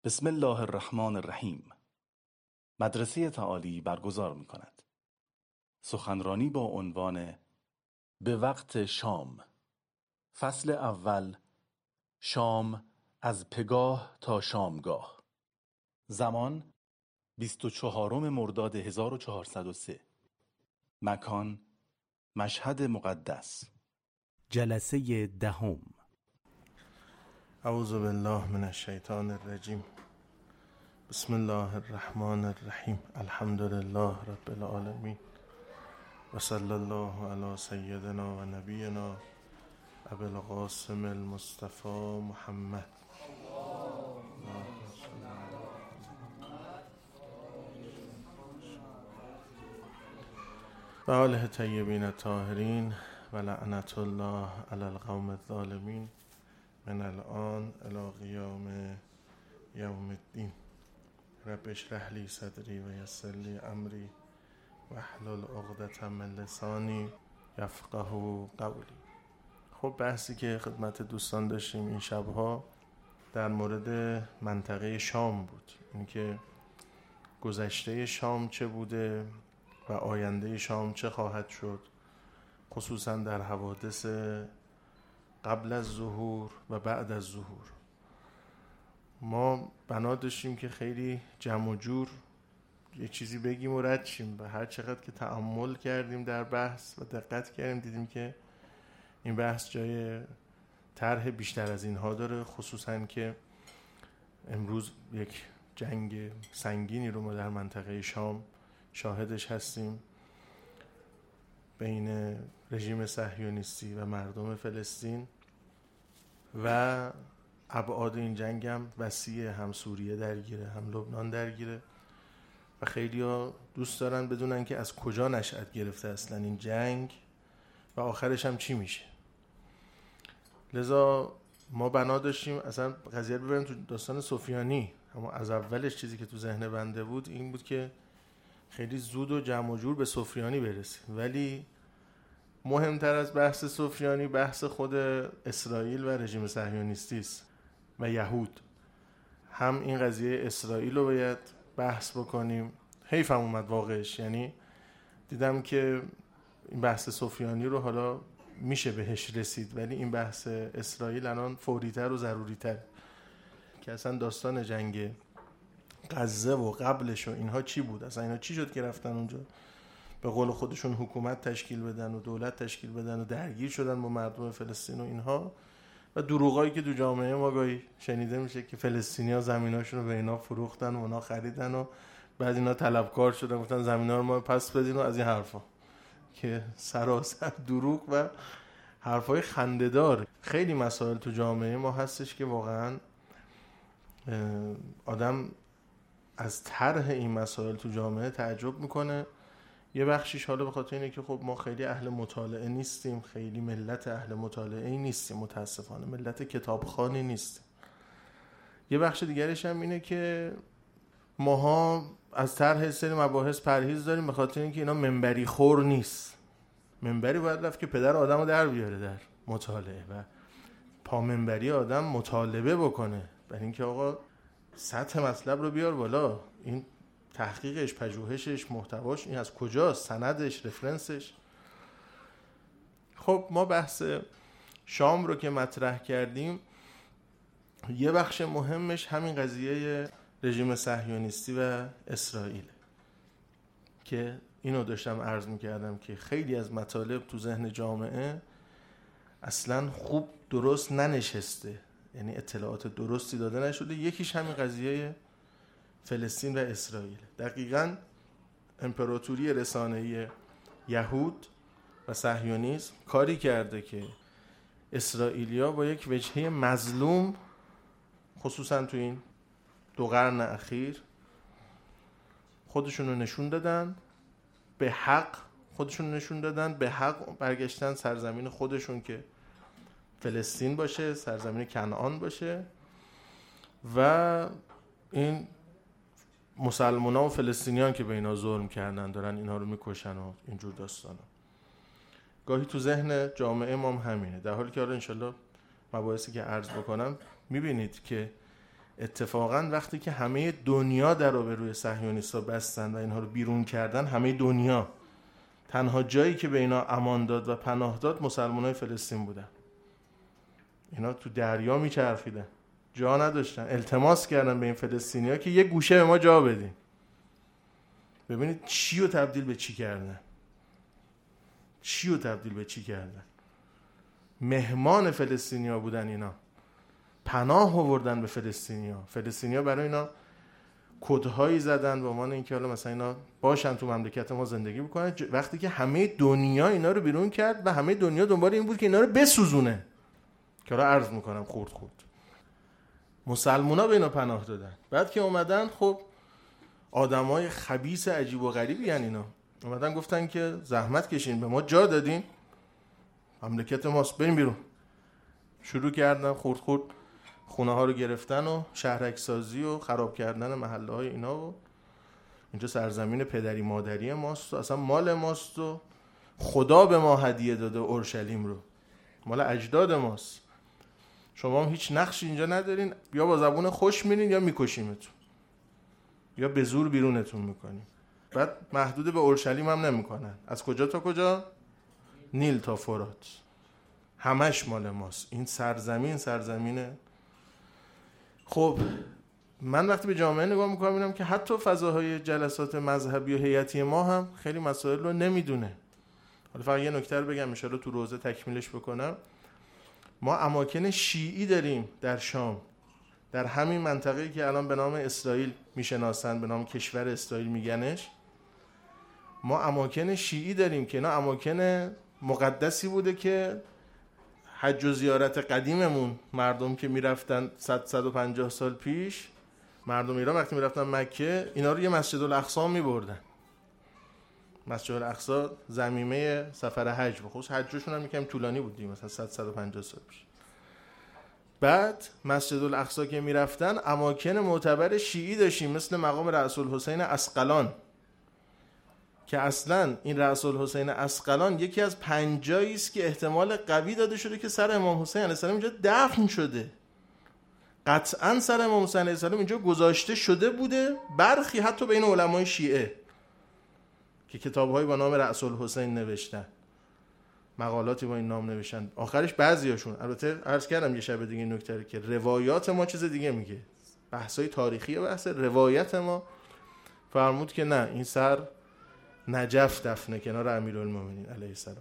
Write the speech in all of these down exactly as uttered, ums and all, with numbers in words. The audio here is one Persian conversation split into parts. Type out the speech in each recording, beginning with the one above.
بسم الله الرحمن الرحیم. مدرسه تعالی برگزار می کند سخنرانی با عنوان به وقت شام. فصل اول، شام از پگاه تا شامگاه. زمان بیست و چهارم مرداد هزار و چهارصد و سه. مکان مشهد مقدس. جلسه دهم. اعوذ بالله من الشیطان الرجیم. بسم الله الرحمن الرحیم. الحمد لله رب العالمین و صلی الله علی سیدنا و نبینا ابی القاسم المصطفى محمد. و آله طیبین الطاهرین و لعنت الله علی القوم الظالمین من الان الی قیام یوم الدین. رب اشرح لی صدری و یسر لی امری واحلل عقدة من لسانی یفقهوا قولی. خب بحثی که خدمت دوستان داشتیم این شبها در مورد منطقه شام بود، اینکه گذشته شام چه بوده و آینده شام چه خواهد شد، خصوصا در حوادث قبل از ظهور و بعد از ظهور. ما بنا داشتیم که خیلی جمع و جور یه چیزی بگیم و رد شیم، و هر چقدر که تأمل کردیم در بحث و دقت کردیم دیدیم که این بحث جای طرح بیشتر از اینها داره، خصوصا که امروز یک جنگ سنگینی رو ما در منطقه شام شاهدش هستیم بین رژیم صهیونیستی و مردم فلسطین، و ابعاد این جنگ هم وسیع، هم سوریه درگیره هم لبنان درگیره و خیلی ها دوست دارن بدونن که از کجا نشأت گرفته اصلا این جنگ و آخرش هم چی میشه. لذا ما بنا داشتیم اصلا قضیه رو ببریم تو داستان سفیانی. اما از اولش چیزی که تو ذهن بنده بود این بود که خیلی زود و جمع و جور به سفیانی برسیم، ولی مهمتر از بحث سفیانی بحث خود اسرائیل و رژیم صهیونیستی است و یهود. هم این قضیه اسرائیل رو باید بحث بکنیم. حیفم اومد واقعش، یعنی دیدم که این بحث سفیانی رو حالا میشه بهش رسید، ولی این بحث اسرائیل الان فوریتر و ضروریتر که اصلا داستان جنگ غزه و قبلش و اینها چی بود، اصلا اینا چی شد که رفتن اونجا به قول خودشون حکومت تشکیل بدن و دولت تشکیل بدن و درگیر شدن با مردم فلسطین و اینها، و دروغایی که تو جامعه ما گاهی شنیده میشه که فلسطینی‌ها زمیناشون رو به اینا فروختن و اونا خریدن و بعد اینا طلبکار شدن گفتن زمینا رو ما پس بدین و از این حرفا، که سراسر دروغ و حرفای خنده‌دار. خیلی مسائل تو جامعه ما هستش که واقعا آدم از طرح این مسائل تو جامعه تعجب میکنه. یه بخشیش حالا به خاطر اینه که خب ما خیلی اهل مطالعه نیستیم، خیلی ملت اهل مطالعه نیستیم، متاسفانه ملت کتابخوانی نیستیم. یه بخش دیگرش هم اینه که ماها از طرح سری مباحث پرهیز داریم به خاطر اینکه اینا منبری خور نیست. منبری باید رفت که پدر آدمو در بیاره در مطالعه و پا منبری آدم مطالبه بکنه، برای اینکه آقا سطح مطلب رو بیار بالا، این تحقیقش، پژوهشش، محتواش این از کجاست، سندش، رفرنسش. خب ما بحث شام رو که مطرح کردیم، یه بخش مهمش همین قضیه رژیم صهیونیستی و اسرائیل که اینو داشتم عرض میکردم که خیلی از مطالب تو ذهن جامعه اصلا خوب درست ننشسته، یعنی اطلاعات درستی داده نشده. یکیش همین قضیه فلسطین و اسرائیل. دقیقاً امپراتوری رسانه‌ای یهود و صهیونیسم کاری کرده که اسرائیلیا با یک وجهه مظلوم، خصوصاً تو این دو قرن اخیر، خودشون رو نشون دادن، به حق خودشون نشون دادن، به حق برگشتن سرزمین خودشون که فلسطین باشه، سرزمین کنعان باشه، و این مسلمان ها و فلسطینیان که به اینا ظلم کردن دارن اینا رو میکشن و اینجور داستانا. گاهی تو ذهن جامعه ما هم همینه، در حالی که حالا انشالله مباحثی که عرض بکنم میبینید که اتفاقا وقتی که همه دنیا در رو به روی صهیونیست‌ها بستن و اینها رو بیرون کردن، همه دنیا، تنها جایی که به اینا امان داد و پناه داد مسلمانای فلسطین بودن. اینا تو دریا میچرخیدن، جا نداشتن، التماس کردن به این فلسطینی‌ها که یه گوشه به ما جا بدین. ببینید چی رو تبدیل به چی کردن، چی رو تبدیل به چی کردن. مهمان فلسطینی‌ها بودن اینا، پناه آوردن به فلسطینی‌ها. فلسطینی‌ها برای اینا کدهایی زدن به عنوان اینکه حالا مثلا اینا باشن تو مملکت ما زندگی بکنن، وقتی که همه دنیا اینا رو بیرون کرد و همه دنیا دنبال این بود که اینا رو بسوزونه. که را عرض میکنم خورد خورد مسلمونا به اینا پناه دادن. بعد که اومدن، خب آدمای خبیث عجیب و غریبی ان اینا، اومدن گفتن که زحمت کشین، به ما جا دادین، مملکت ماست، بریم بیرون. شروع کردن خورد خورد خونه ها رو گرفتن و شهرک سازی و خراب کردن محله های اینا و اینجا سرزمین پدری مادری ماست و اصلا مال ماست و خدا به ما هدیه داده اورشلیم رو، مال اجداد ماست، شما هم هیچ نقشی اینجا ندارین، یا با زبون خوش میرین یا میکشیمتون یا به زور بیرونتون میکنیم. بعد محدود به اورشلیم هم نمیکنن، از کجا تا کجا؟ نیل تا فرات، همش مال ماست این سرزمین. سرزمینه. خب من وقتی به جامعه نگاه میکنم میبینم که حتی فضاهای جلسات مذهبی و هیئتی ما هم خیلی مسائل رو نمیدونه. حالا فقط یه نکته رو بگم ان شاءالله تو روزه تکمیلش بکنم. ما اماکن شیعی داریم در شام، در همین منطقه‌ای که الان به نام اسرائیل میشناسن، به نام کشور اسرائیل میگنش. ما اماکن شیعی داریم که اینا اماکن مقدسی بوده که حج و زیارت قدیممون، مردم که میرفتن صد صد و پنجاه سال پیش، مردم ایران وقتی میرفتن مکه اینا رو یه مسجد الاقصی میبردن. مسجد الاقصی ضمیمه سفر حج بود، خصوص حجشون هم یکم طولانی بود دیگه، مثلا صد صد و پنجاه سال پیش. بعد مسجد الاقصی که میرفتن اماکن معتبر شیعی داشتیم، مثل مقام رأس الحسین عسقلان که اصلا این رأس الحسین عسقلان یکی از پنجایی است که احتمال قوی داده شده که سر امام حسین علیه السلام اینجا دفن شده. قطعا سر امام حسین علیه السلام اینجا گذاشته شده بوده. برخی حتی بین علمای شیعه که کتاب‌هایی با نام رأس الحسین نوشتن، مقالاتی با این نام نوشتن، آخرش بعضیاشون، البته عرض کردم یه شب دیگه این نکته که روایات ما چیز دیگه میگه، بحث‌های تاریخی بحث، روایت ما فرمود که نه، این سر نجف دفنه کنار امیرالمومنین علیه السلام.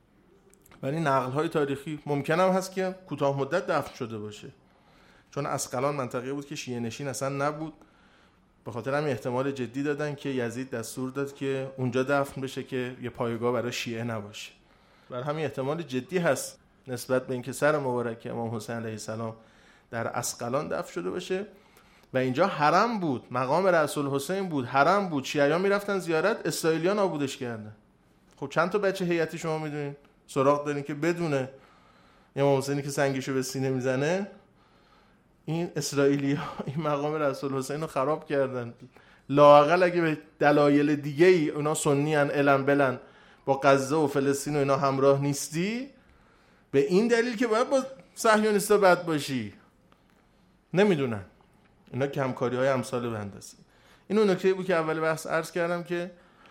ولی نقل‌های تاریخی ممکن هم هست که کوتاه مدت دفن شده باشه، چون عسقلان منطقه بود که شیعه نشین اصلا نبود، به خاطر همین احتمال جدی دادن که یزید دستور داد که اونجا دفن بشه که یه پایگاه برای شیعه نباشه. برای همین احتمال جدی هست نسبت به اینکه سر مبارک امام حسین علیه السلام در عسقلان دفن شده باشه. و اینجا حرم بود، مقام رأس الحسین بود، حرم بود، شیعیان میرفتن زیارت، اسرائیلیان نابودش کردن. خب چند تا بچه هیئتی شما میدونین سراغ دارین که بدونه امام حسینی که سنگشو به سینه میزنه، این اسرائیلی‌ها این مقام رأس الحسین رو خراب کردن. لااقل اگه به دلایل دیگه ای اونا سنی ان علم بلن با غزه و فلسطین و اینا همراه نیستی، به این دلیل که باید با صهیونیستا بد باشی، نمیدونن اینا که همکاری های امثال بنده است. اینو نکته بود که اول بحث عرض کردم که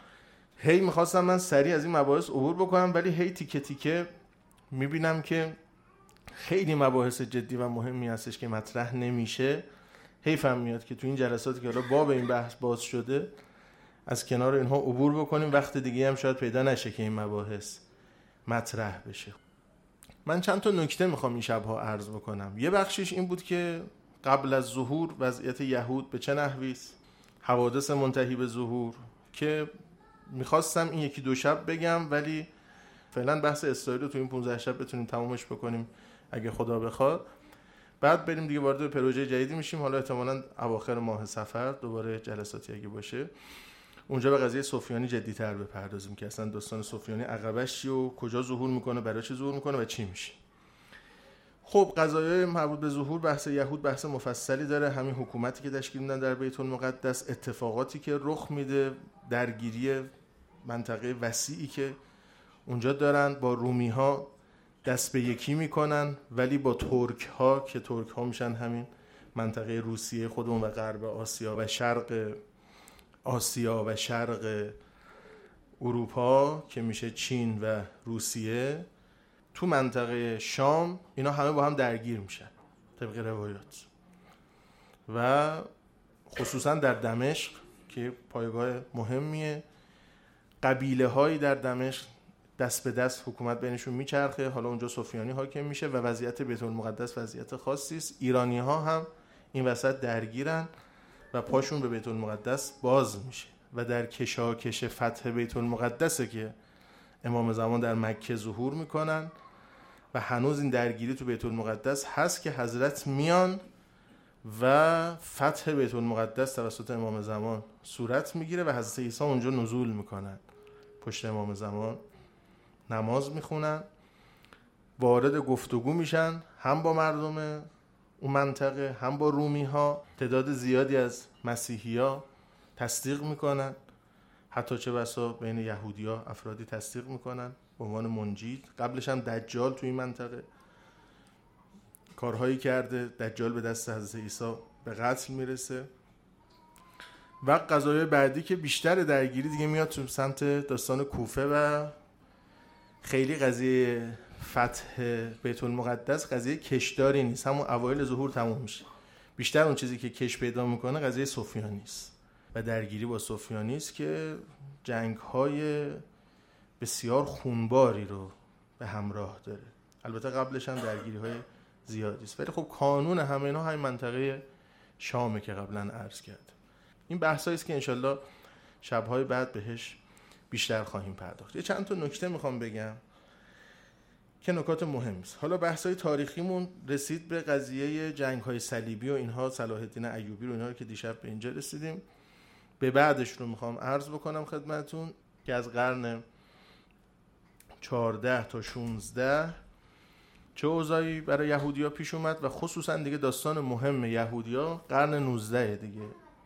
هی میخواستم من سریع از این مباحث عبور بکنم، ولی هی تیکه تیکه میبینم که خیلی مباحث جدی و مهمی هستش که مطرح نمیشه. حیفم میاد که تو این جلساتی که حالا باب این بحث باز شده از کنار اینها عبور بکنیم، وقت دیگه هم شاید پیدا نشه که این مباحث مطرح بشه. من چند تا نکته میخوام این شبها عرض بکنم. یه بخشش این بود که قبل از ظهور وضعیت یهود به چه نحوی است، حوادث منتهی به ظهور، که میخواستم این یکی دو شب بگم، ولی فعلا بحث اسرائیل رو تو این پانزده شب بتونیم تمامش بکنیم اگه خدا بخواد. بعد بریم دیگه وارد پروژه جدیدی میشیم، حالا احتمالاً اواخر ماه صفر دوباره جلساتی اگه باشه اونجا به قضیه سفیانی جدی‌تر بپردازیم که اصلا داستان سفیانی عقبش چیه و کجا ظهور میکنه، برای چی ظهور میکنه و چی میشه. خب قضایای مربوط به ظهور بحث یهود بحث مفصلی داره، همین حکومتی که تشکیل میدن در بیت المقدس، اتفاقاتی که رخ میده، درگیری منطقه وسیعی که اونجا دارن، با رومی ها دست به یکی میکنن ولی با ترک ها که ترک ها میشن همین منطقه روسیه خودمون و غرب آسیا و شرق آسیا و شرق اروپا که میشه چین و روسیه، تو منطقه شام اینا همه با هم درگیر میشن طبق روایات، و خصوصا در دمشق که پایگاه مهمیه، قبیله هایی در دمشق دست به دست حکومت بینشون میچرخه. حالا اونجا سفیانی حاکم میشه و وضعیت بیت المقدس وضعیت خاصی است. ایرانی ها هم این وسط درگیرن و پاشون به بیت المقدس باز میشه و در کشاکش فتح بیت المقدسه که امام زمان در مکه ظهور میکنن و هنوز این درگیری تو بیت المقدس هست که حضرت میان و فتح بیت المقدس توسط امام زمان صورت میگیره و حضرت عیسی اونجا نزول میکنن، پشت امام زمان نماز میخونن، وارد گفتگو میشن هم با مردم اون منطقه هم با رومی ها. تعداد زیادی از مسیحی ها تصدیق میکنن، حتی چه بسا بین یهودی ها افرادی تصدیق میکنن به عنوان منجید. قبلش هم دجال توی این منطقه کارهایی کرده، دجال به دست حضرت عیسی به قتل میرسه. و قضایای بعدی که بیشتر درگیری دیگه میاد تو سمت داستان کوفه و خیلی قضیه فتح بیت المقدس قضیه کشداری نیست، همون اوایل ظهور تموم میشه. بیشتر اون چیزی که کش پیدا میکنه قضیه سفیانی است و درگیری با سفیانی است که جنگ‌های بسیار خونباری رو به همراه داره. البته قبلش هم درگیری‌های زیادی است، ولی خب کانون همه اینا همین منطقه شامه که قبلا عرض کرد. این بحثایی است که انشالله شب‌های بعد بهش بیشتر خواهیم پرداخت. یه چند تا نکته میخوام بگم که نکات مهمی است. حالا بحث‌های تاریخیمون رسید به قضیه جنگ‌های صلیبی و اینها، صلاح الدین ایوبی رو، اینها رو که دیشب به اینجا رسیدیم. به بعدش رو میخوام عرض بکنم خدمتون که از قرن چهارده تا شانزده چه اوضاعی برای یهودی‌ها پیش اومد و خصوصا دیگه داستان مهم یهودی‌ها قرن نوزده دیگه،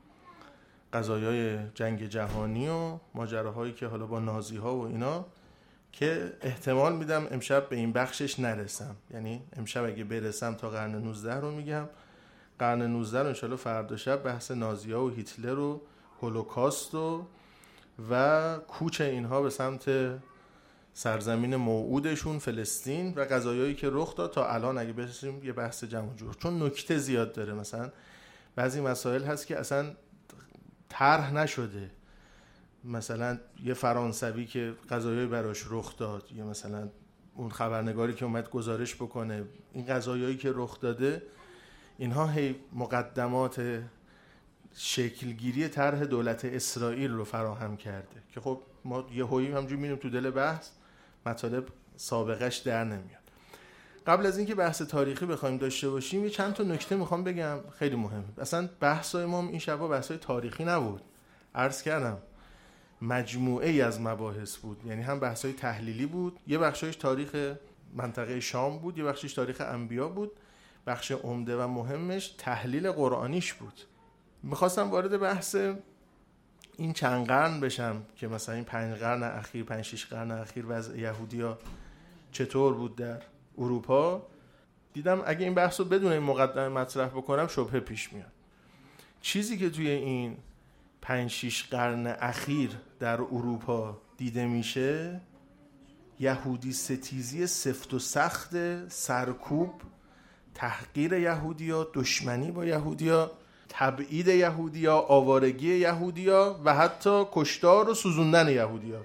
قضایای جنگ جهانی و ماجراهایی که حالا با نازی‌ها و اینا که احتمال میدم امشب به این بخشش نرسم، یعنی امشب اگه برسم تا قرن نوزده رو میگم. قرن نوزده رو انشالله فردا شب بحث نازی‌ها و هیتلر و هولوکاست و و کوچ اینها به سمت سرزمین موعودشون فلسطین و قضایایی که رخ داد تا الان اگه برسیم یه بحث جمع جور، چون نکته زیاد داره. مثلا بعضی مسائل هست که اصلا طرح نشده، مثلا یه فرانسوی که قضایایی براش رخ داد، یا مثلا اون خبرنگاری که اومد گزارش بکنه این قضایایی که رخ داده، اینها هی مقدمات شکلگیری طرح دولت اسرائیل رو فراهم کرده که خب ما یه هویی همجوری میریم تو دل بحث، مطالب سابقش در نمیاد. قبل از اینکه بحث تاریخی بخوایم داشته باشیم یه چند تا نکته میخوام بگم خیلی مهمه. اصلا بحثای ما این شبا بحثای تاریخی نبود، عرض کردم مجموعه ای از مباحث بود، یعنی هم بحثای تحلیلی بود، یه بخشایش تاریخ منطقه شام بود، یه بخشش تاریخ انبیا بود، بخش عمده و مهمش تحلیل قرآنیش بود. میخواستم وارد بحث این چند قرن بشم که مثلا این پنج قرن اخیر، پنج شش قرن اخیر وضع یهودیا چطور بود در اروپا. دیدم اگه این بحث رو بدون این مقدمه مطرح بکنم شبهه پیش میاد. چیزی که توی این پنج شش قرن اخیر در اروپا دیده میشه یهودی ستیزی سفت و سخت، سرکوب، تحقیر یهودیا، دشمنی با یهودیا، تبعید یهودیا، آوارگی یهودیا و حتی کشتار و سوزوندن یهودیا.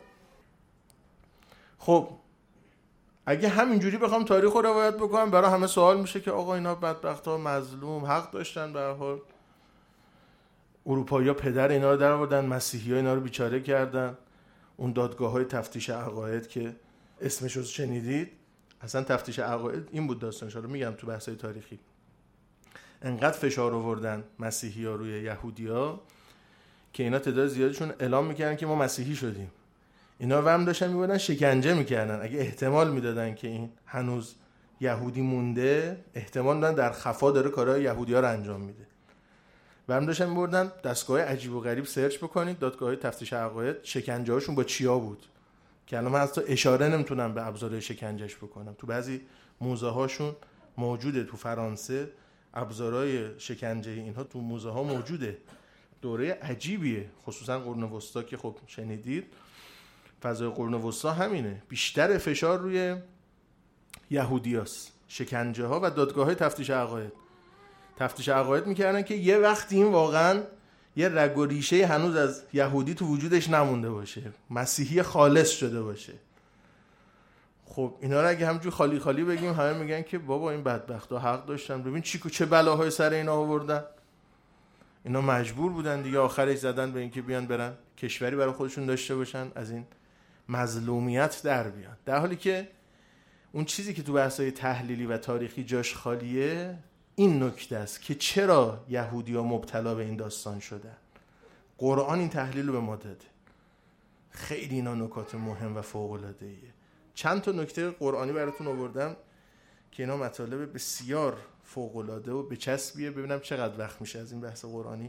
خب اگه همینجوری بخوام تاریخ رو روایت بکنم برای همه سوال میشه که آقا اینا بدبخت‌ها مظلوم، حق داشتن، به هر حال اروپایی‌ها پدر اینا رو در آوردن، مسیحی‌ها اینا رو بیچاره کردن. اون دادگاه‌های تفتیش عقاید که اسمش رو شنیدید، اصلا تفتیش عقاید این بود داستانش، رو میگم تو بحث‌های تاریخی. انقدر فشار آوردن مسیحی‌ها روی یهودی‌ها که اینا تعداد زیادشون اعلام میکردن که ما مسیحی شدیم. اینا وهم داشتن میبردن شکنجه میکردن. اگه احتمال میدادن که این هنوز یهودی مونده، احتمال دادن در خفا داره کارهای یهودی‌ها رو انجام میده. وهم داشتن میبردن دستگاه عجیب و غریب سرچ بکنید، دادگاه تفتیش عقاید شکنجه‌هاشون با چیا بود که الان من حتی اشاره نمیتونم به ابزارهای شکنجهش بکنم. تو بعضی موزه هاشون موجوده، تو فرانسه ابزارهای شکنجه اینها تو موزه ها موجوده. دوره عجیبیه، خصوصا قرون وسطا که خب شنیدید. فضای قرون وسطا همینه، بیشتر فشار روی یهودیاست، شکنجه ها و دادگاه های تفتیش عقاید. تفتیش عقاید میکردن که یه وقتی این واقعا یه رگ و ریشه هنوز از یهودی تو وجودش نمونده باشه، مسیحی خالص شده باشه. خب اینا رو اگه همجور خالی خالی بگیم همه میگن که بابا این بدبختا حق داشتن، ببین چی چه بلاهای سر اینا آوردن. اینا مجبور بودن دیگه آخرش زدن به اینکه بیان برن کشوری برای خودشون داشته باشن، از این مظلومیت در بیان. در حالی که اون چیزی که تو بحث‌های تحلیلی و تاریخی جاش خالیه این نکته است که چرا یهودی‌ها مبتلا به این داستان شدن. قرآن این تحلیل رو به ما داده. خیلی اینا نکات مهم و فوق‌العاده‌ایه. چند تا نکته قرآنی براتون آوردم که اینا مطالب بسیار فوق‌العاده و بچسبیه. ببینم چقدر وقت میشه از این بحث قرآنی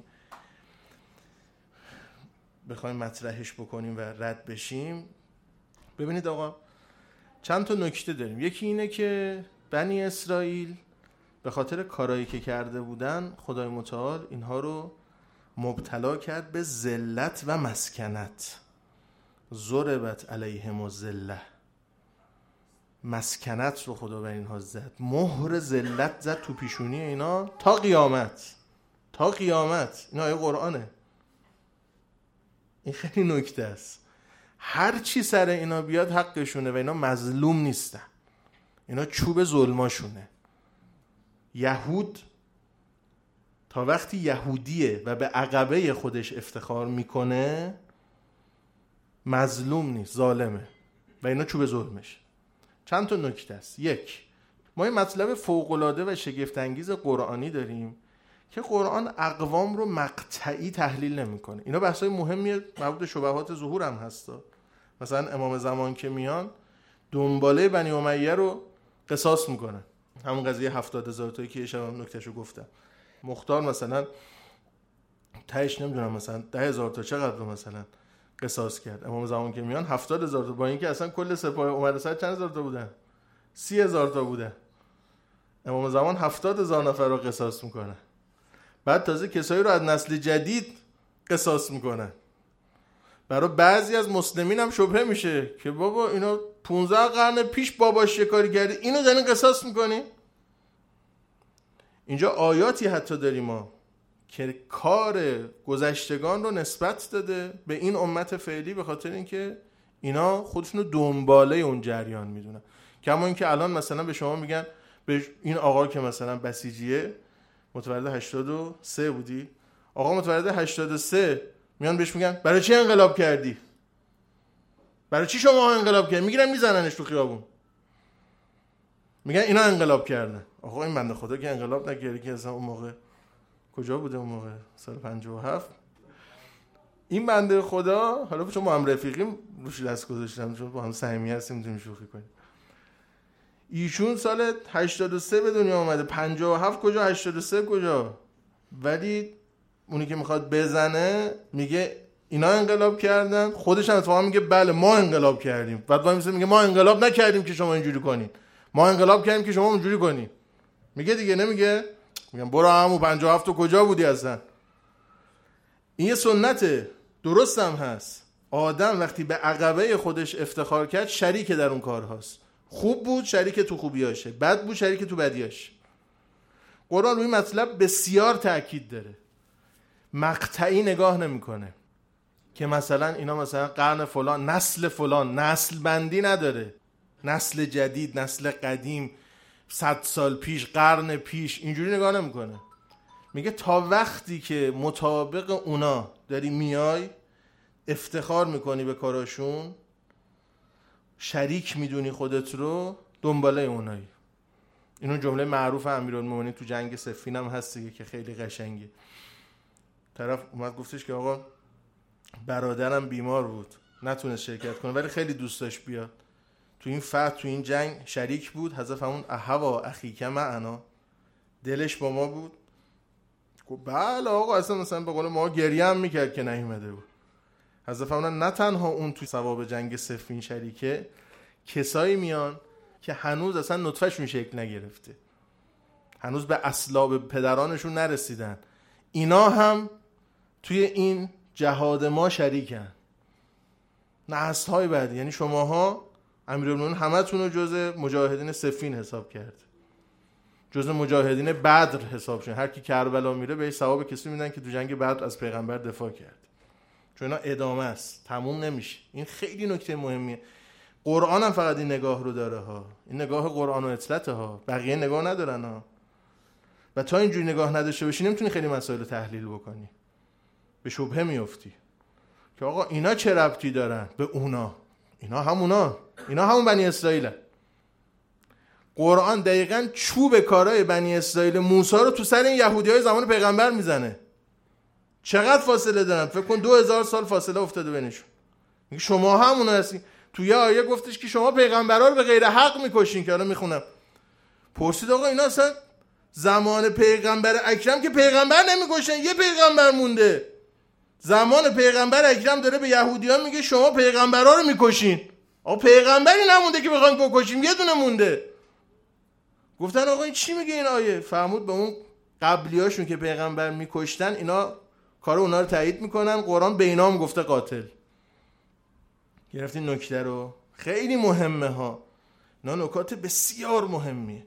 بخوایم مطرحش بکنیم و رد بشیم. ببینید آقا چند تا نکته داریم. یکی اینه که بنی اسرائیل به خاطر کارایی که کرده بودن خدای متعال اینها رو مبتلا کرد به ذلت و مسکنت. ضربت علیهم الذلة، مسکنت رو خدا بر اینها زد، مهر ذلت زد تو پیشونی اینا تا قیامت. تا قیامت. این آیه قرآنه. این خیلی نکته است. هر چی سر اینا بیاد حقشونه و اینا مظلوم نیستن. اینا چوب ظلماشونه. یهود تا وقتی یهودیه و به عقبه خودش افتخار میکنه مظلوم نیست، ظالمه و اینا چوب ظلمش. چند تا نکته است. یک، ما این مطلب فوق‌العاده و شگفت انگیز قرآنی داریم که قرآن اقوام رو مقطعی تحلیل نمیکنه. اینا بحثای مهمیه، مربوط به شبهات ظهور هم هستا. مثلا امام زمان که میان دنباله بنی امیه رو قصاص میکنن، همون قضیه هفتاد هزار تایی که شب نکتهشو گفتم. مختار مثلا تهش نمیدونم مثلا ده هزار تا چقدر رو مثلا قصاص کرد. امام زمان که میان هفتاد هزار تا، با اینکه اصلا کل سپاه عمر سعد چند هزار تا بودن؟ سی هزار تا بودن. امام زمان هفتاد هزار نفر رو قصاص میکنه. بعد تازه کسایی رو از نسل جدید قصاص میکنن. برای بعضی از مسلمین هم شبهه میشه که بابا اینا پونزده قرن پیش باباش یه کاری کرده، اینو دارین قصاص میکنی؟ اینجا آیاتی حتی داریم ما که کار گذشتگان رو نسبت داده به این امت فعلی به خاطر اینکه اینا خودشونو دنباله اون جریان میدونن. کما اینکه الان مثلا به شما میگن به این آقا که مثلا بسیجیه متولد هشتاد و سه بودی، آقا متولد هشتاد و سه، میان بهش میگن برای چی انقلاب کردی؟ برای چی شما انقلاب کردی؟ میگیرن میزننش تو خیابون، میگن اینا انقلاب کردن. آقا این بنده خدا که انقلاب نکردی که اصلا اون موقع کجا بوده؟ اون موقع سال پنجاه و هفت. این بنده خدا، حالا چون ما هم رفیقیم روش دست گذاشتم چون با هم صمیمی هستیم میتونیم شوخی کنیم، ایشون سال هشتاد و سه به دنیا آمده، پنجاه و هفت کجا، هشتاد و سه کجا؟ ولی اونی که میخواد بزنه میگه اینا انقلاب کردن، خودش هم اتفاقا میگه بله ما انقلاب کردیم. بعد وای میسه میگه ما انقلاب نکردیم که شما اینجوری کنین، ما انقلاب کردیم که شما اونجوری کنین. میگه دیگه، نمیگه؟ میگم برو همون پنجاه و هفت کجا بودی اصلا؟ این یه سنته، درست هم هست. آدم وقتی به عقبه خودش افتخار کرد شریک در اون کارهاست. خوب بود شریک تو خوبیاشه، بد بود شریک تو بدیاش. قرآن روی مطلب بسیار تأکید داره، مقطعی نگاه نمیکنه که مثلا اینا مثلا قرن فلان نسل فلان، نسل بندی نداره، نسل جدید نسل قدیم، صد سال پیش، قرن پیش، اینجوری نگاه نمیکنه. میگه تا وقتی که مطابق اونا داری میای افتخار میکنی به کاراشون، شریک میدونی خودت رو، دنباله اونایی. اینو جمله معروف امیرالمومنین تو جنگ صفین هم هست دیگه که خیلی قشنگه. طرف اومد گفتش که آقا برادرم بیمار بود نتونست شرکت کنه ولی خیلی دوست داشت بیاد تو این فتح، تو این جنگ شریک بود. حذف همون احوا اخیک معنا، دلش با ما بود. گفت بله آقا، اصلا مثلا به قول ما گریه هم میکرد که نیومده بود. حذف همون نه تنها اون تو ثواب جنگ صفین شریکه، کسایی میان که هنوز اصلا نطفهشون شکل نگرفته، هنوز به اسلاب پدرانشون نرسیدن، اینا هم توی این جهاد ما شریکن. نسل‌های بعدی، یعنی شماها امیرالمومنین همتون رو جز مجاهدین صفین حساب کرد، جز مجاهدین بدر حساب شد. هر کی کربلا میره بهش ثواب کسی میدن که تو جنگ بدر از پیغمبر دفاع کرد، چون اینا ادامه است، تموم نمیشه. این خیلی نکته مهمیه. قرآن هم فقط این نگاه رو داره ها، این نگاه قرآن و اطلته ها، بقیه نگاه ندارن ها. و تا اینجوری نگاه نداشته باشی نمیتونی خیلی مسائل رو تحلیل بکنی، به شبهه میافتی که آقا اینا چه ربطی دارن به اونا، اینا همونا، اینا همون بنی اسرائیل. قرآن دقیقاً چوب کارهای بنی اسرائیل موسی رو تو سر این یهودیای زمان پیغمبر میزنه. چقدر فاصله دارن؟ فکر کن دو هزار سال فاصله افتاده بینشون. میگه شما همونا هستین. تو یه آیه گفتش که شما پیغمبرا رو به غیر حق میکشین، که الان میخونم. پرسید آقا اینا اصلا زمان پیغمبر اکرم که پیغمبر نمیکشن، یه پیغمبر مونده. زمان پیغمبر اکرم داره به یهودیان میگه شما پیغمبرا رو میکشین. آقا پیغمبری نمونده که بخوایم بکشیم، یه دونه مونده. گفتن آقا این چی میگه این آیه؟ فرمود به اون قبلیاشون که پیغمبر میکشتن، اینا کار اونا رو تایید میکنن، قرآن به اینا هم گفته قاتل. گرفتین نکته رو؟ خیلی مهمه ها، اینا نکات بسیار مهمیه.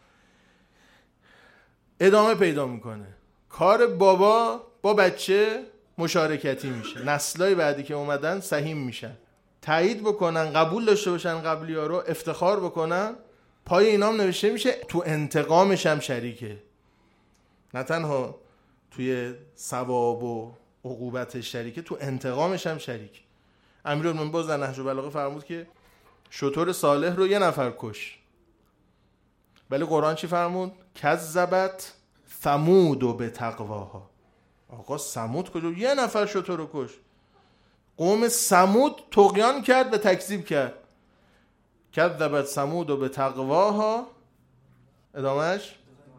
ادامه پیدا میکنه کار بابا با بچه، مشارکتی میشه. نسلای بعدی که اومدن سهیم میشن، تایید بکنن، قبول داشته باشن قبلی ها رو، افتخار بکنن. پای اینام نوشته میشه تو انتقامش هم شریکه، نه تنها توی ثواب و عقوبتش شریکه، تو انتقامش هم شریک. امیرالمومنین باز در نهج البلاغه فرمود که شتر صالح رو یه نفر کش، ولی قرآن چی فرمود؟ کذبت ثمود به تقواها. آقا ثمود کجا؟ یه نفر شتر رو کش. قوم ثمود طغیان کرد، به تکذیب کرد. کذبت ثمود به تقواها، ادامهش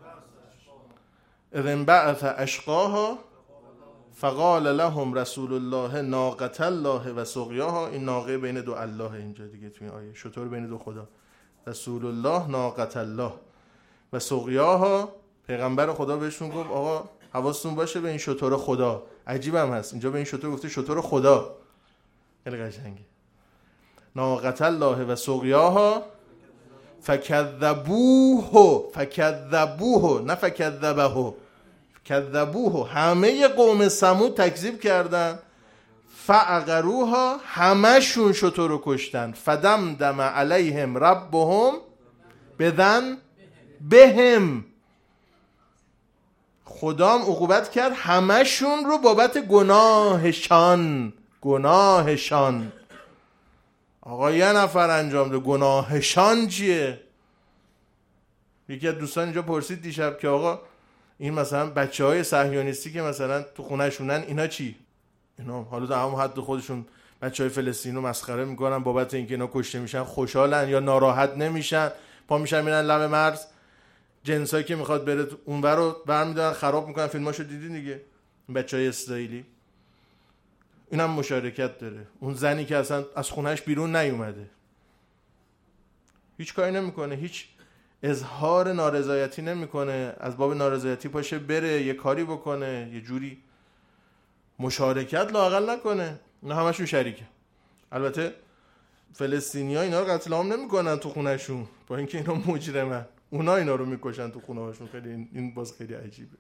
اذ انبعث اشقاها فقال لهم رسول الله ناقة الله و سقیاها. این ناقه بین دو الله، اینجا دیگه توی آیه شتر بین دو خدا. رسول الله ناقة الله و سقیاها، پیغمبر خدا بهشون گفت آقا حواستون باشه به این شتر خدا. عجیب هم هست اینجا به این شتر گفته شتر خدا، خیلی قشنگه. ناقة الله و سقیاها فکذبوه، فکذبوه نه فکذبه، کذبوه. همه قوم ثمود تکذیب کردن. فعقروها، همشون شتر رو کشتن. فدمدم علیهم ربهم بذن بهم، خدام عقوبت کرد همشون رو بابت گناهشان. گناهشان آقا یه نفر انجام ده، گناهشان چیه؟ یکی از دوستان اینجا پرسید دیشب که آقا این مثلا بچه های صهیونیستی که مثلا تو خونه شونن، اینا چی؟ اینا حالا در همون حد خودشون بچه های فلسطین رو مسخره میکنن بابت اینکه اینا کشته میشن، خوشحالن یا ناراحت نمیشن؟ پا میشن میرن لب مرز، جنسایی که میخواد بره اونور رو برمیدارن خراب میکنن. فیلماشو دیدین دیگه، بچه های اسرائیلی. اینم مشارکت داره. اون زنی که اصلا از خونهش بیرون نیومده، هیچ کاری نمیکنه، هیچ اظهار نارضایتی نمیکنه، از باب نارضایتی پاشه بره یه کاری بکنه، یه جوری مشارکت لااقل نکنه. اینا همشون شریکه. البته فلسطینی‌ها اینا رو قتل عام نمیکنن تو خونهشون، با اینکه اینا مجرمن، اونا اینا رو میکشن تو خونه‌هاشون. خیلی این باز خیلی عجیبه.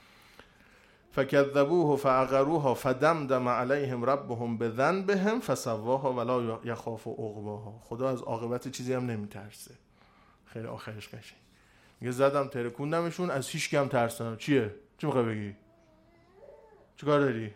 فکذبوه فعقروها فدمدم علیهم ربهم بذنبهم فسواها ولا یخاف عقباها. خدا از عاقبت چیزی هم نمیترسه. خیلی آخرش قشنگ میگه زدم ترکوندمشون، از هیچ کی هم ترسیدم. چیه؟ چی میخوای بگی؟ چیکار داری؟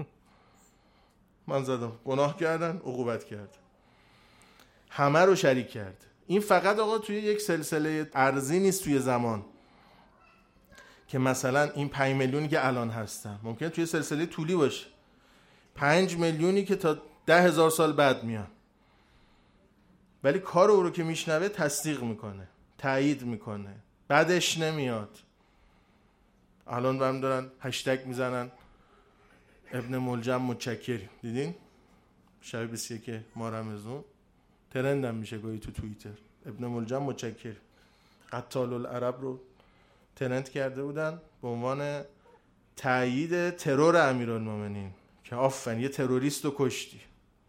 من زدم، گناه کردن، عقوبت کرد، همه رو شریک کرد. این فقط آقا توی یک سلسله ارضی نیست، توی زمان که مثلا این پنج میلیونی که الان هستن ممکنه توی سلسله طولی باشه، پنج میلیونی که تا ده هزار سال بعد میان، ولی کار او رو که میشنوه تصدیق میکنه، تایید میکنه، بعدش نمیاد. الان برم دارن هشتگ میزنن ابن ملجم متشکر، دیدین؟ شب بیست و یک ماه رمضان ترند هم میشه گاهی تو توییتر. ابن ملجم متشکر، قتال العرب رو ترند کرده بودن به عنوان تایید ترور امیرالمومنین که آفرین یه تروریست رو کشتی.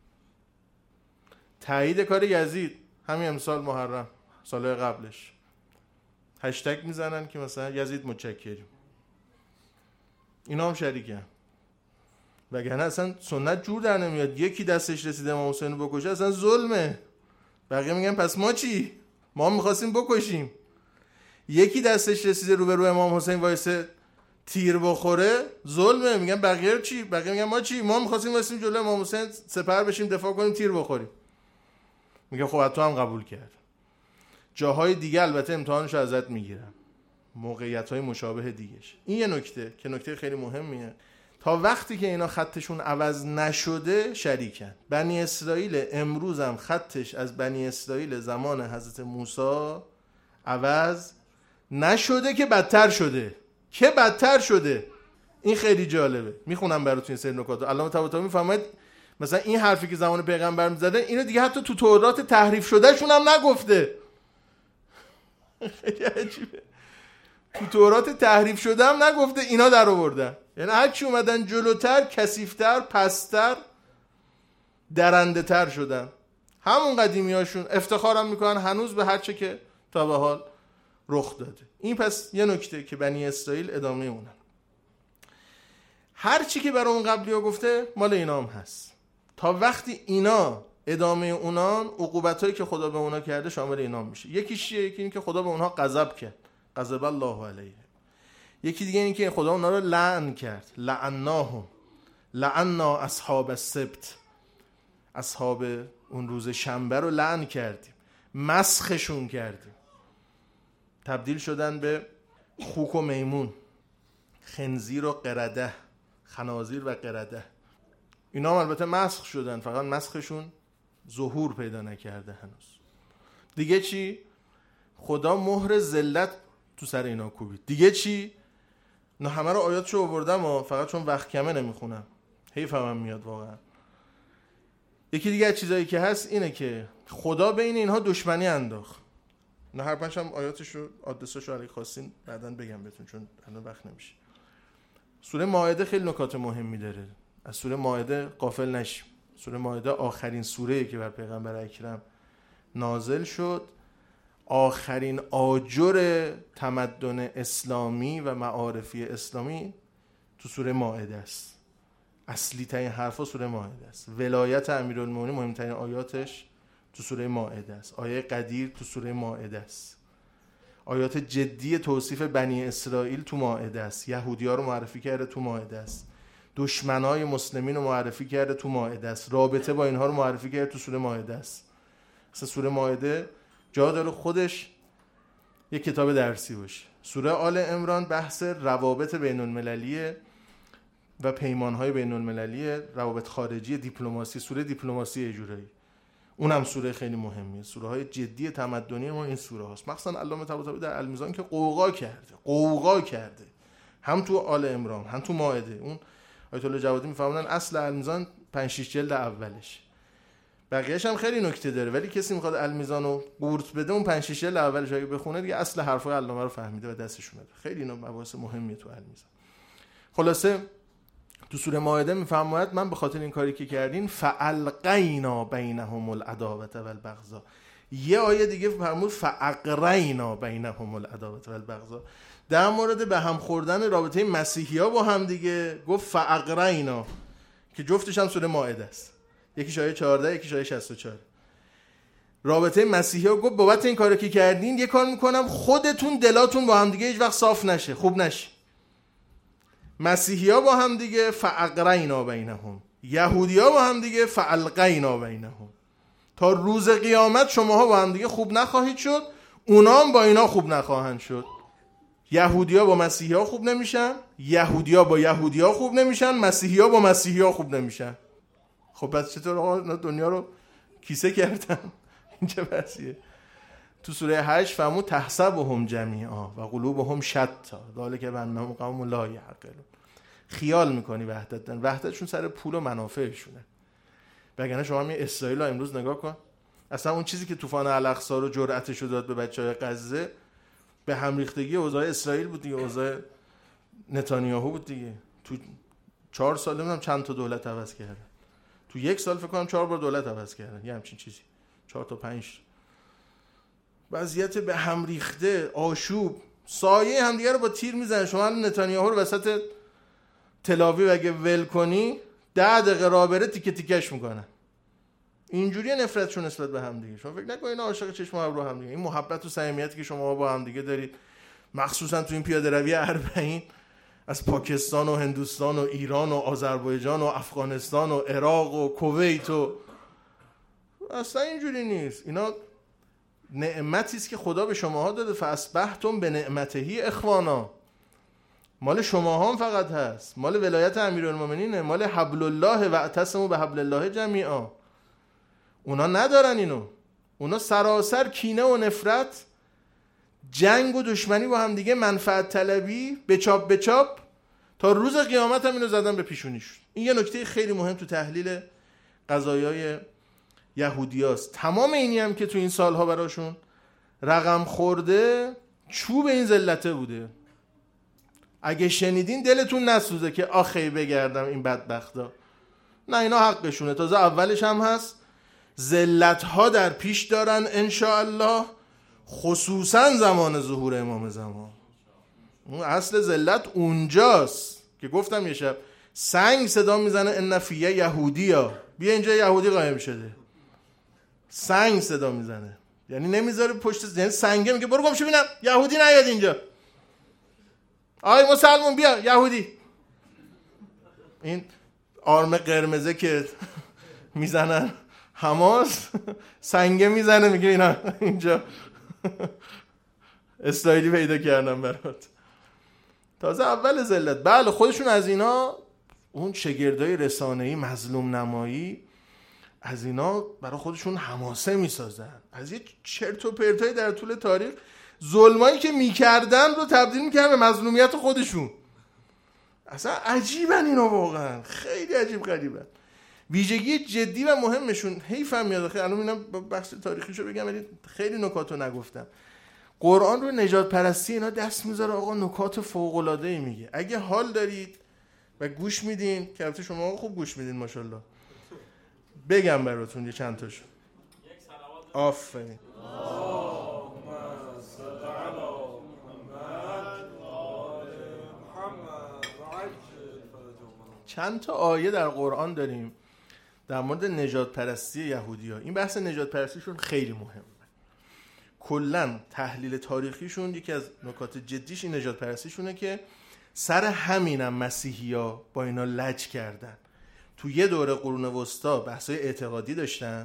تایید کار یزید همین امسال محرم سالهای قبلش هشتگ میزنن که مثلا یزید متشکریم. اینا هم شریکن. وگرنه اصلا سنت جور در نمیاد یکی دستش رسیده امام حسین رو بکشه، اصلا ظلمه. بقیه میگن پس ما چی؟ ما میخواستیم بکشیم. یکی دستش رسیده رو به رو امام حسین وایسه تیر بخوره، ظلمه. میگن بقیه چی؟ بقیه میگن ما چی؟ ما میخواستیم وایسیم جلوی امام حسین سپر بشیم دفاع کنیم تیر بخوریم. میگه خب تو هم قبول کرد. جاهای دیگه البته امتحانشو ازت میگیرم، موقعیت‌های مشابه دیگهش. این یه نکته که نکته خیلی مهمیه. تا وقتی که اینا خطشون عوض نشده شریکن. بنی اسرائیل امروز هم خطش از بنی اسرائیل زمان حضرت موسی عوض نشده که بدتر شده. که بدتر شده. این خیلی جالبه. میخونم براتون این سری نکات. علامه طباطبایی میفرماید مثلا این حرفی که زمان پیغمبر میزدن اینو دیگه حتی تو تورات تحریف شده شون هم نگفته. خیلی عجیبه. تو تورات تحریف شده هم نگفته، اینا در آوردن. یعنی هر چی اومدن جلوتر، کثیف‌تر، پست‌تر، درنده‌تر شدن. همون قدیمیاشون افتخارم میکنن هنوز به هر چه که تا به حال رخ داده. این پس یه نکته که بنی اسرائیل ادامه اونن. هر چی که برای اون قبلی‌ها گفته مال اینا هم هست. تا وقتی اینا ادامه اونان، عقوبتایی که خدا به اونا کرده شامل اینا میشه. یکیش چیه؟ یکی این که خدا به اونها غضب کرد. غضب الله علیه. یکی دیگه این که خدا اونا رو لعن کرد. لعناهم. لعنا اصحاب السبت. اصحاب اون روز شنبه رو لعن کردیم. مسخشون کردیم. تبدیل شدن به خوک و میمون. خنزیر و قرده. خنازیر و قرده. اینا هم البته مسخ شدن، فقط مسخشون ظهور پیدا نکرده هنوز. دیگه چی؟ خدا مهر ذلت تو سر اینا کوبید. دیگه چی؟ نه همه رو آیاتشو آوردم و فقط چون وقت کمه نمیخونم. حیف هم میاد واقعا. یکی دیگه چیزایی که هست اینه که خدا بین اینها دشمنی انداخت. نه هر پنج هم آیاتشو آدرسشو علی خواستین بعداً بگم بهتون چون الان وقت نمیشه. سوره مائده خیلی نکات مهمی داره. از سوره مائده غافل نشیم. سوره مائده آخرین سوره‌ای که بر پیغمبر اکرم نازل شد، آخرین آجر تمدن اسلامی و معارفی اسلامی تو سوره مائده است. اصلی ترین حرفا سوره مائده است. ولایت امیرالمومنین مهمترین آیاتش تو سوره مائده است. آیه قدیر تو سوره مائده است. آیات جدی توصیف بنی اسرائیل تو مائده است. یهودی‌ها رو معرفی کرده تو مائده است. دشمنای مسلمین رو معرفی کرده تو مائده است. رابطه با اینها رو معرفی کرده تو سوره مائده است. مثلا سوره مائده جا داره خودش یک کتاب درسی باشه. سوره آل عمران بحث روابط بین المللی و پیمانهای بین المللی، روابط خارجی، دیپلماسی، سوره دیپلماسی اجورایی. اونم سوره خیلی مهمیه. سوره های جدی تمدنی ما این سوره هاست. مخصوصا علامه طباطبایی در المیزان که قوقا کرده قوقا کرده هم تو آل عمران هم تو مائده. اون آیت الله جوادی میفهمونن اصل المیزان پنج شش جلد اولش، بقیه‌اش هم خیلی نکته داره، ولی کسی میخواد المیزان رو قورت بده اون پنج شش جلد اولش اگه بخونه دیگه اصل حرفای علامه رو فهمیده و دستش اومده. خیلی اینا مباحث مهمیه تو المیزان. خلاصه تو سوره مائده میفرماید من به خاطر این کاری که کردین فالقینا بینهم العداوه والبغضاء. یه آیه دیگه فرمود فاقرینا بینهم العداوه والبغضاء. در مورد به هم خوردن رابطه مسیحی‌ها با هم دیگه گفت فاقرینا که جفتش هم سوره مائده است. یکیش آیه چهارده یکیش آیه شصت و چهار. رابطه مسیحی‌ها گفت بابت این کاری که کردین یه کار میکنم خودتون دلاتون با هم دیگه هیچ وقت صاف نشه، خوب نشه. مسیحی‌ها با هم دیگه فاقرینا بینهم، یهودی‌ها با هم دیگه فالقینا بینهم. تا روز قیامت شماها با هم دیگه خوب نخواهید شد، اونا هم با اینا خوب نخواهند شد. یهودی‌ها با مسیحی‌ها خوب نمیشن، یهودی‌ها با یهودی‌ها خوب نمیشن، مسیحی‌ها با مسیحی‌ها خوب نمیشن. خب پس چطور آقا دنیا رو کیسه کردن؟ این چه بحثیه؟ تو سوره هشت فرمود تحسبهم جمیعا و قلوبهم شتا ذالک بانهم قوم لا یعقلون. خیال میکنی وحدت دارن، وحدتشون سر پول و منافعشونه. وگرنه شما می اسرائیل امروز نگاه کن، اصلا اون چیزی که طوفان الاقصی رو جرأتش رو داد به بچهای غزه به هم ریختگی اوضاع اسرائیل بود دیگه، اوضاع نتانیاهو بود دیگه. تو چهار سال نمیدونم چند تا دولت عوض کردن، تو یک سال فکر کنم چهار بار دولت عوض کردن، یه همچین چیزی، چهار تا پنج. وضعیت به هم ریخته، آشوب، سایه همدیگه رو با تیر میزنن. شما نتانیاهو رو وسط تلاویو اگه ول کنی ده دقیقه راه بره تیکه تیکش میکنن. اینجوری نفرتشون نسبت به هم دیگه. شما فکر نکنید اینا عاشق چشم و ابرو هم دیگه. این محبت و صمیمیتی که شما با هم دیگه دارید، مخصوصا تو این پیاده روی اربعین از پاکستان و هندوستان و ایران و آذربایجان و افغانستان و عراق و کویت و اصلا اینجوری نیست. اینا نعمتی است که خدا به شماها داده. فاصبحتم به نعمته اخوانا، مال شماها هم فقط هست، مال ولایت امیرالمومنینه، مال حبل الله و اعتصموا به حبل الله جمیعا. اونا ندارن اینو. اونا سراسر کینه و نفرت، جنگ و دشمنی با هم دیگه، منفعت طلبی، به چاپ به چاپ، تا روز قیامت هم اینو زدن به پیشونیشون. این یه نکته خیلی مهم تو تحلیل قضایای یهودیاست. تمام اینی هم که تو این سالها براشون رقم خورده چوب این ذلته بوده. اگه شنیدین دلتون نسوزه که آخی بگردم این بدبختا. نه، اینا حقشونه. تازه اولش هم هست ذلت‌ها در پیش دارن انشاءالله، خصوصا زمان ظهور امام زمان. اون اصل ذلت اونجاست که گفتم یه شب سنگ صدا میزنه ان فیه یهودیا، بیا اینجا یهودی قایم شده. سنگ صدا میزنه، یعنی نمیذاره پشت، یعنی سنگه میگه برو گم شو ببینم یهودی نیاد اینجا. آی مسلمون بیا یهودی. این آرم قرمزه که میزنن حماس، سنگه میزنه میگه اینا اینجا اسرائیلی پیدا کردن برات. تازه اول ذلت. بله خودشون از اینا، اون شگردای رسانه‌ای مظلوم نمایی، از اینا برای خودشون حماسه میسازن. از یه چرت و پرتایی در طول تاریخ ظلمایی که میکردن رو تبدیل میکردن به مظلومیت خودشون. اصلا عجیبن اینا، واقعا خیلی عجیب غریبن. ویژگی جدی و مهمشون، حیفم میاد خیلی الان اینا بحث تاریخیشو بگم ولی خیلی نکاتو نگفتم. قرآن رو نجات پرستی اینا دست میذاره، آقا نکات فوق العاده ای میگه. اگه حال دارید و گوش میدین، که البته شما خوب گوش میدین ماشاءالله، بگم براتون یه چند تاشو. آفرین. چند تا آیه در قرآن داریم در مورد نجات پرستی یهودی‌ها. این بحث نجات پرستیشون خیلی مهمه. کلاً تحلیل تاریخیشون یکی از نکات جدیش این نجات پرستیشونه که سر همینم مسیحی‌ها با اینا لج کردن. تو یه دوره قرون وسطا بحثای اعتقادی داشتن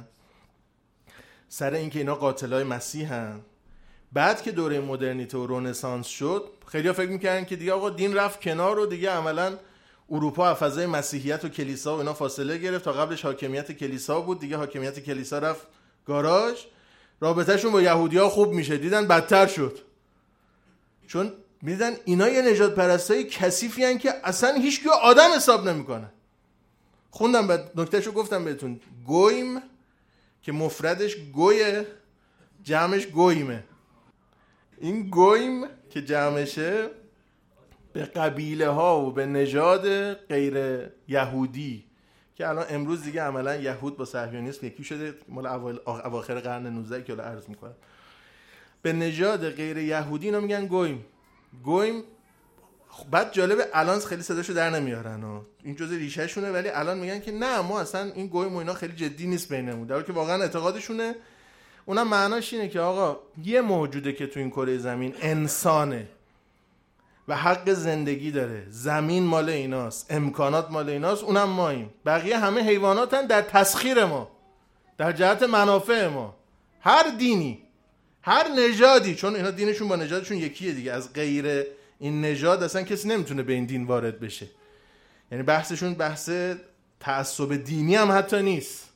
سر اینکه اینا قاتلای مسیحن. بعد که دوره مدرنیته و رنسانس شد، خیلی‌ها فکر می‌کردن که دیگه آقا دین رفت کنار و دیگه عملاً اروپا از فضای مسیحیت و کلیسا و اینا فاصله گرفت. تا قبلش حاکمیت کلیسا بود، دیگه حاکمیت کلیسا رفت گاراژ. رابطهشون با یهودی‌ها خوب میشه، دیدن بدتر شد، چون میدیدن اینا یه نجات پرستای کثیفی ان که اصلا هیچ کی آدم حساب نمیکنه. خوندم بعد نکتهشو گفتم بهتون. گویم که مفردش گویه، جمعش گویمه. این گویم که جمعشه به قبیله ها و به نژاد غیر یهودی که الان امروز دیگه عملا یهود با صهیونیسم یکی شده، مال اواخر قرن نوزده که الان عرض میکنم، به نژاد غیر یهودی اینا میگن گویم. گویم بعد جالبه الان خیلی صداشو در نمیارن و این جزء ریشه شونه، ولی الان میگن که نه ما اصلا این گویم و اینا خیلی جدی نیست بینمون، در حالی که واقعا اعتقادشونه. اونم معناش اینه که آقا یه موجوده که تو این کره زمین انسانه و حق زندگی داره، زمین مال ایناست، امکانات مال ایناست، اونم ماییم. بقیه همه حیواناتن در تسخیر ما، در جهت منافع ما. هر دینی، هر نژادی، چون اینا دینشون با نژادشون یکیه دیگه، از غیر این نژاد اصلا کسی نمیتونه به این دین وارد بشه. یعنی بحثشون بحث تعصب دینی هم حتی نیست،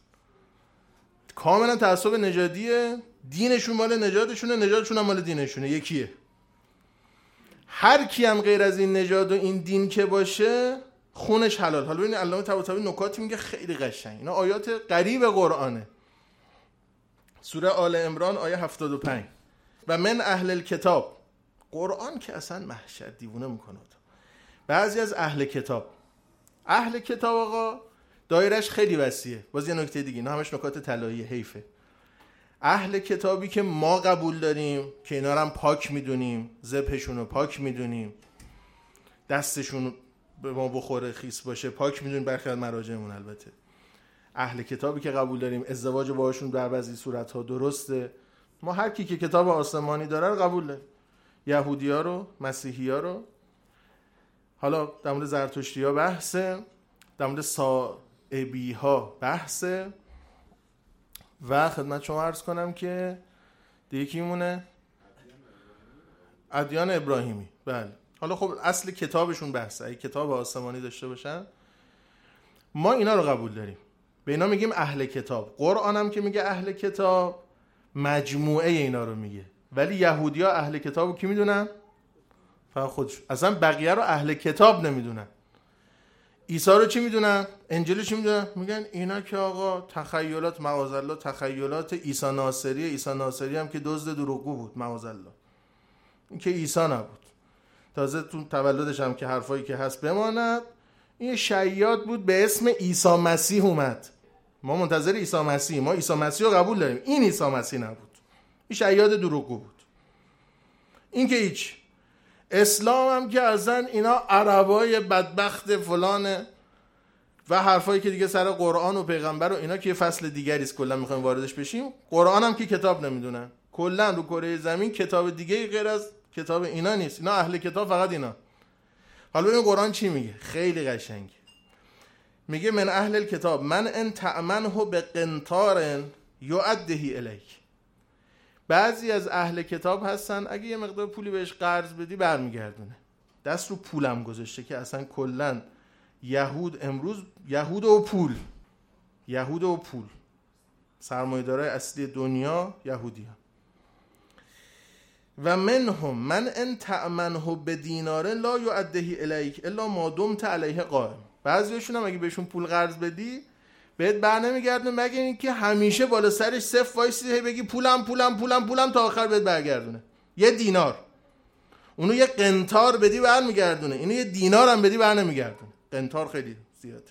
کاملا تعصب نژادیه. دینشون مال نژادشونه، نژادشون هم مال دینشونه، یکیه. هر کی هم غیر از این نژاد و این دین که باشه خونش حلال. حالا ببین علامه طباطبایی نکاتی میگه خیلی قشنگ. اینا آیات غریب قرآنه. سوره آل عمران آیه هفتاد و پنج. و من اهل الکتاب، قرآن که اصلا محشر دیوونه میکنه. بعضی از اهل کتاب اهل کتاب آقا دایرش خیلی وسیعه. باز یه نکته دیگه، اینا همش نکات طلایی، حیفه. اهل کتابی که ما قبول داریم که اینا رو هم پاک میدونیم، ذبحشون رو پاک میدونیم، دستشون به ما بخوره خیس باشه پاک میدونیم، برخی از مراجعمون البته. اهل کتابی که قبول داریم ازدواج باهاشون در بعضی صورت‌ها درسته، ما هر کی که کتاب آسمانی داره رو قبول داریم. یهودی‌ها رو، مسیحی‌ها رو. حالا در مورد زرتشتی‌ها بحثه، در مورد صائبی‌ها بحثه و خدمت شما عرض کنم که دیگه کی مونه؟ ادیان ابراهیمی. بله. حالا خب اصل کتابشون بحثه، اگه کتاب آسمانی داشته باشن ما اینا رو قبول داریم، به اینا میگیم اهل کتاب. قرآن هم که میگه اهل کتاب مجموعه اینا رو میگه. ولی یهودی‌ها اهل کتابو کی میدونن؟ فقط خودشون. اصلا بقیه رو اهل کتاب نمیدونن. عیسی رو چی میدونن؟ انجیل چی میدونن؟ میگن اینا که آقا تخیلات، معاذالله تخیلات عیسی ناصری. عیسی ناصری هم که دزد دروغگو بود، معاذالله. این که عیسی نبود. تازه تو تولدش هم که حرفایی که هست بماند، این شیاد بود به اسم عیسی مسیح اومد. ما منتظر عیسی مسیح، ما عیسی مسیح رو قبول داریم، این عیسی مسیح نبود، این شیاد دروغگو بود. این که هیچ. اسلام هم که ازن اینا عربای بدبخت فلانه و حرفایی که دیگه سر قرآن و پیغمبر و اینا که فصل دیگری است، کلا میخوایم واردش بشیم. قرآن هم که کتاب نمیدونن، کلا رو کره زمین کتاب دیگه غیر از کتاب اینا نیست. اینا اهل کتاب فقط اینا. حالا ببین قرآن چی میگه، خیلی قشنگه. میگه من اهل الکتاب من ان تأمنه بقنطار یؤدیه الیک. بعضی از اهل کتاب هستن اگه یه مقدار پولی بهش قرض بدی برمیگردونه. دست رو پولم گذاشته که اصلا کلا یهود امروز یهود و پول یهود و پول سرمایه‌دارای اصلی دنیا یهودیان. و منهم من ان تأمنه بدینار لا یؤدیه الیک الا ما دمت علیه قائم. بعضیشون هم اگه بهشون پول قرض بدی بهت بر نمیگردونه مگه اینکه همیشه بالا سرش صفر وایسی بگی پولم پولم پولم پولم تا آخر بهت برگردونه. یه دینار اونو یه قنطار بدی برمیگردونه، اینو یه دینار هم بدی بر نمیگردونه. قنطار خیلی زیاده.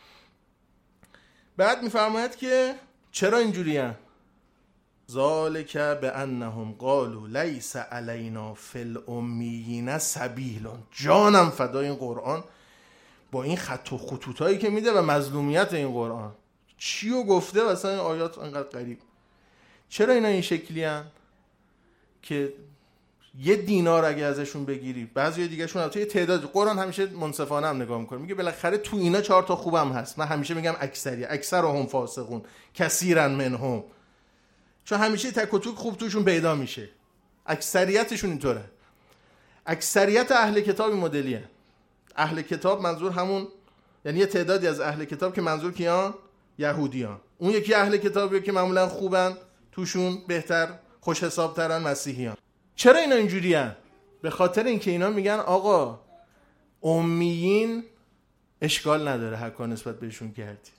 بعد میفرماید که چرا اینجوریه؟ ذالک بانهم قالوا لیس علینا فی الامیین سبیل. جانم فدای این قرآن با این خط و خطوطایی که میده و مظلومیت این قرآن چیو گفته. مثلا این آیات انقدر غریب. چرا اینا این شکلی هن؟ که یه دینار اگه ازشون بگیری، بعضی دیگه شون البته یه تعداد، قرآن همیشه منصفانه هم نگاه میکنه، میگه بالاخره تو اینا چهار تا خوبم هست. من همیشه میگم اکثری اکثرهم فاسقون کثیرا منهم، چون همیشه تک و توک خوب توشون پیدا میشه. اکثریتشون اینطوره. اکثریت اهل کتاب این مدلیه. اهل کتاب منظور همون، یعنی یه تعدادی از اهل کتاب که منظور کیان؟ یهودیان. اون یکی اهل کتابیه که معمولا خوبن، توشون بهتر خوش حساب ترن مسیحیان. چرا اینا اینجوری هن؟ به خاطر اینکه اینا میگن آقا امیین اشکال نداره هر کار نسبت بهشون کردی.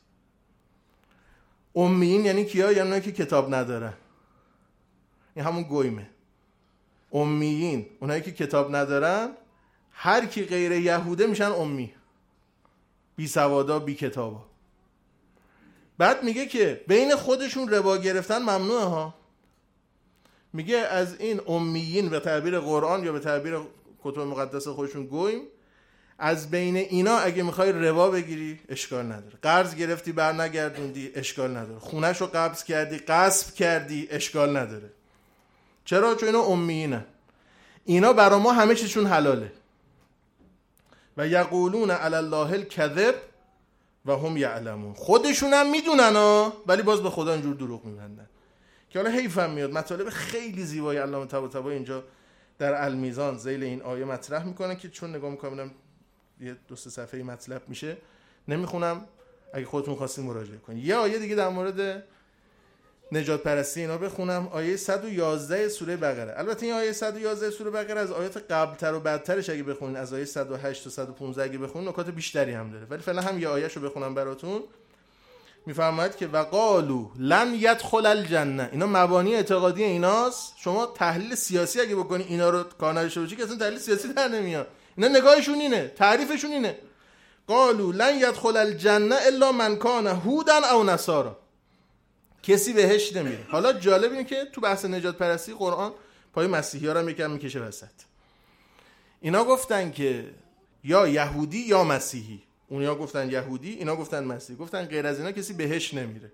امیین یعنی کیا؟ یعنی اونایی که کتاب ندارن. این همون گویمه. امیین اونایی که کتاب ندارن، هر کی غیر یهوده میشن امی، بی سوادا بی کتابا. بعد میگه که بین خودشون ربا گرفتن ممنوعه ها. میگه از این امیین به تعبیر قرآن یا به تعبیر کتب مقدس خودشون گویم، از بین اینا اگه میخوای ربا بگیری اشکال نداره، قرض گرفتی بر نگردوندی اشکال نداره، خونه‌شو قبض کردی غصب کردی اشکال نداره. چرا؟ چون اینا امیینن. اینا برا ما همه چیزشون حلاله. و یقولون علی الله الکذب و هم یعلمون. خودشون هم میدونن ها، ولی باز به خدا اینجور دروغ میبندن که حالا حیفم میاد. مطالب خیلی زیبای علامه طباطبایی اینجا در المیزان ذیل این آیه مطرح میکنه که چون نگاه میکنم یه دو سه صفحه مطلب میشه نمیخونم، اگه خودتون خواستین مراجعه کنید. یه آیه دیگه در مورد نجات پرستی اینا بخونم، آیه صد و یازده سوره بقره. البته این آیه صد و یازده سوره بقره از آیات قبلتر و بعدترش اگه بخونین، از آیه صد و هشت تا صد و پانزده اگه بخونین نکات بیشتری هم داره، ولی فعلا هم یه آیه‌شو بخونم براتون. میفرماید که وقالو لن يدخل الجنه، اینا مبانی اعتقادی ایناست. شما تحلیل سیاسی اگه بکنی اینا رو کار نداشته باشی که اصلا تحلیل سیاسی در نمیاد. اینا نگاهشون اینه، تعریفشون اینه، قالو لن يدخل الجنه الا من کان هودا او نصارا، کسی بهش نمیره. حالا جالب اینه که تو بحث نجات پرستی قرآن پای مسیحی ها رو هم یکم میکشه وسط. اینا گفتن که یا یهودی یا مسیحی، اونیا گفتن یهودی، اینا گفتن مسیحی، گفتن غیر از اینا کسی بهش نمیره.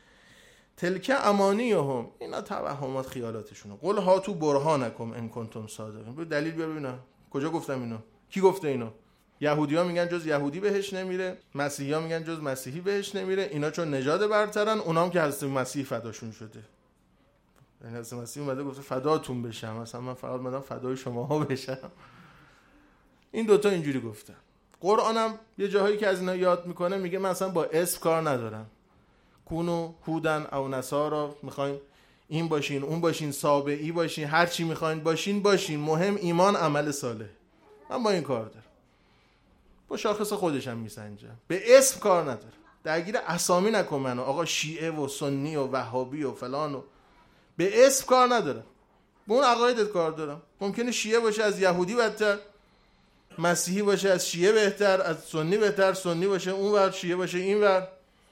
تلک امانیهم، اینا توهمات خیالاتشونه. قل هاتو برهانکم ان کنتم صادقین، ببین دلیل بیار ببینم کجا گفتم اینا، کی گفته اینا؟ یهودی‌ها میگن جز یهودی بهش نمیره، مسیحی‌ها میگن جز مسیحی بهش نمیره. اینا چون نژاد برترن، اونام که حضرت مسیح فداشون شده. یعنی حضرت مسیح اومده گفته فداتون بشم، مثلا من فقط اومدم فدای شماها بشم. این دوتا اینجوری گفتن. قرآنم یه جاهایی که از اینا یاد میکنه میگه من اصلا با اسم کار ندارم، کونو هودن او نصارا، میخواین این باشین اون باشین سابعی باشین هر چی میخواین باشین باشین، مهم ایمان عمل صالح. من با این کار دارم، با شاخص خودشم میسنجم، به اسم کار ندارم. درگیر اسامی نکن منو، آقا شیعه و سنی و وهابی و فلان و، به اسم کار ندارم، به اون عقایدت کار دارم. ممکنه شیعه باشه از یهودی بدتر، مسیحی باشه از شیعه بهتر، از سنی بهتر، سنی باشه اون ور، شیعه باشه این ور،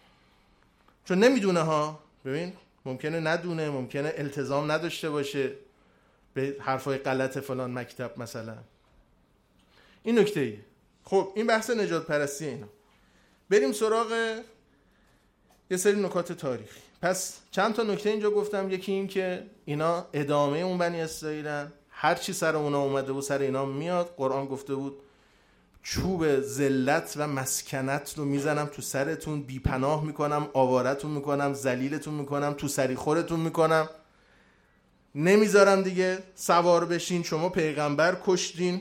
چون نمیدونه ها. ببین ممکنه ندونه، ممکنه التزام نداشته باشه به حرفای غلط فلان مکتب مثلا. این نکته ایه. خب این بحث نجات پرستی اینا. بریم سراغ یه سری نکات تاریخی. پس چند تا نکته اینجا گفتم. یکی این که اینا ادامه اون بنی اسرائیلن، هر چی سر اونا اومده بود سر اینا میاد. قرآن گفته بود چوب ذلت و مسکنت رو میزنم تو سرتون، بی پناه میکنم، آوارتون میکنم، ذلیلتون میکنم، تو سری خورتون میکنم، نمیذارم دیگه سوار بشین. شما پیغمبر کشتین،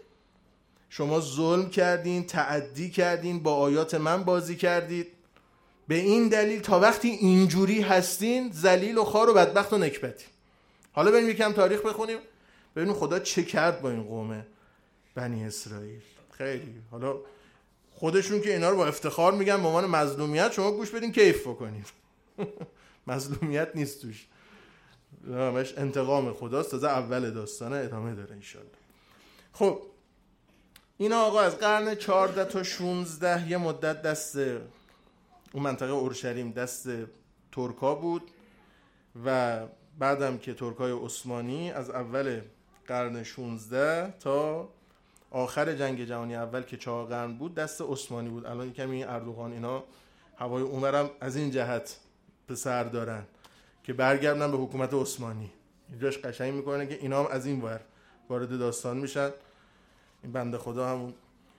شما ظلم کردین، تعدی کردین، با آیات من بازی کردید. به این دلیل تا وقتی اینجوری هستین ذلیل و خوار و بدبخت و نکبتی. حالا بریم یکم تاریخ بخونیم ببینیم خدا چه کرد با این قوم بنی اسرائیل. خیلی حالا خودشون که اینا رو با افتخار میگن به عنوان مظلومیت، شما گوش بدین کیف بکنید. مظلومیت نیست توش، همش انتقام خداست. تازه اول داستانه ادامه داره انشالله. خب اینا آقا از قرن چهارده تا شانزده یه مدت دست اون منطقه اورشلیم دست ترکا بود و بعدم که ترکای عثمانی از اول قرن شانزده تا آخر جنگ جهانی اول که چهار قرن بود دست عثمانی بود. الان کمی اردوغان اینا هوای اونورم از این جهت به سر دارن که برگردن به حکومت عثمانی. اینجاش قشنگ میکنه که اینا هم از این ور وارد داستان میشن. این بنده خدا همون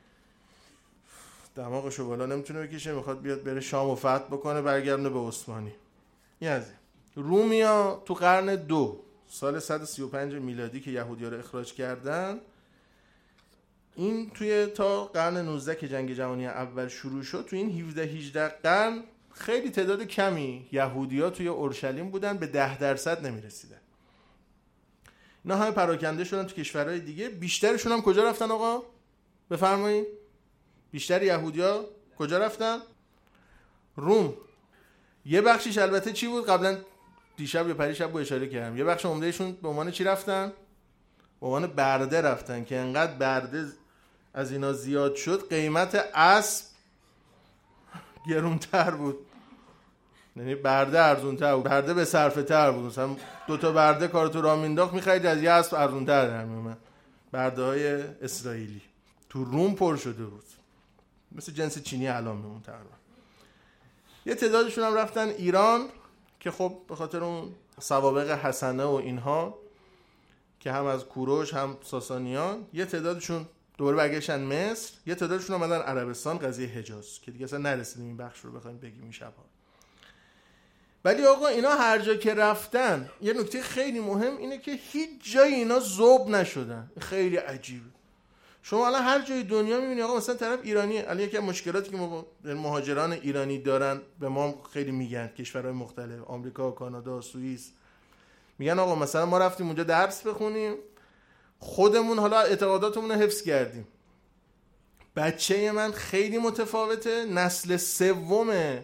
دماغشو بالا نمیتونه بکشه، میخواد بیاد بره شام و فتح بکنه برگردونه به عثمانی. این از این. رومیا تو قرن دو سال صد و سی و پنج میلادی که یهودی‌ها رو اخراج کردن، این توی تا قرن نوزده که جنگ جهانی اول شروع شد، تو این هفده هجده قرن خیلی تعداد کمی یهودی‌ها توی اورشلیم بودن، به ده درصد نمیرسیدن. اینا همه پراکنده شدن تو کشورهای دیگه. بیشترشون هم کجا رفتن آقا؟ بفرمایید. بیشتر یهودی‌ها کجا رفتن؟ روم. یه بخشیش البته چی بود؟ قبلا دیشب یا پریشب با اشاره کردم. یه بخش عمدهشون به عنوان چی رفتن؟ به عنوان برده رفتن که انقدر برده از اینا زیاد شد قیمت اسب گرونتر بود. یعنی برده ارزونتر بود، برده به صرفه تر بود. مثلا دو تا برده کارتو راه مینداخت می‌خرید از یه اسب ارزونتر در میومد. برده های اسرائیلی تو روم پر شده بود، مثل جنس چینی الان میمون تقریبا. یه تعدادشون هم رفتن ایران که خب به خاطر اون سوابق حسنه و اینها که هم از کوروش هم ساسانیان. یه تعدادشون دوباره برگشتن مصر، یه تعدادشون اومدن عربستان، قضیه حجاز که دیگه اصلا نرسیدیم این بخش رو بخوایم بگیم این شب‌ها. ولی آقا اینا هر جا که رفتن یه نکته خیلی مهم اینه که هیچ جای اینا ذوب نشدن. خیلی عجیبه. شما الان هر جای دنیا میبینی آقا مثلا طرف ایرانیه. الان یکی از مشکلاتی که ما مهاجران ایرانی دارن به ما خیلی میگن، کشورهای مختلف، آمریکا، کانادا، سوئیس، میگن آقا مثلا ما رفتیم اونجا درس بخونیم، خودمون حالا اعتقاداتمون رو حفظ کردیم، بچه من خیلی متفاوته، نسل سوم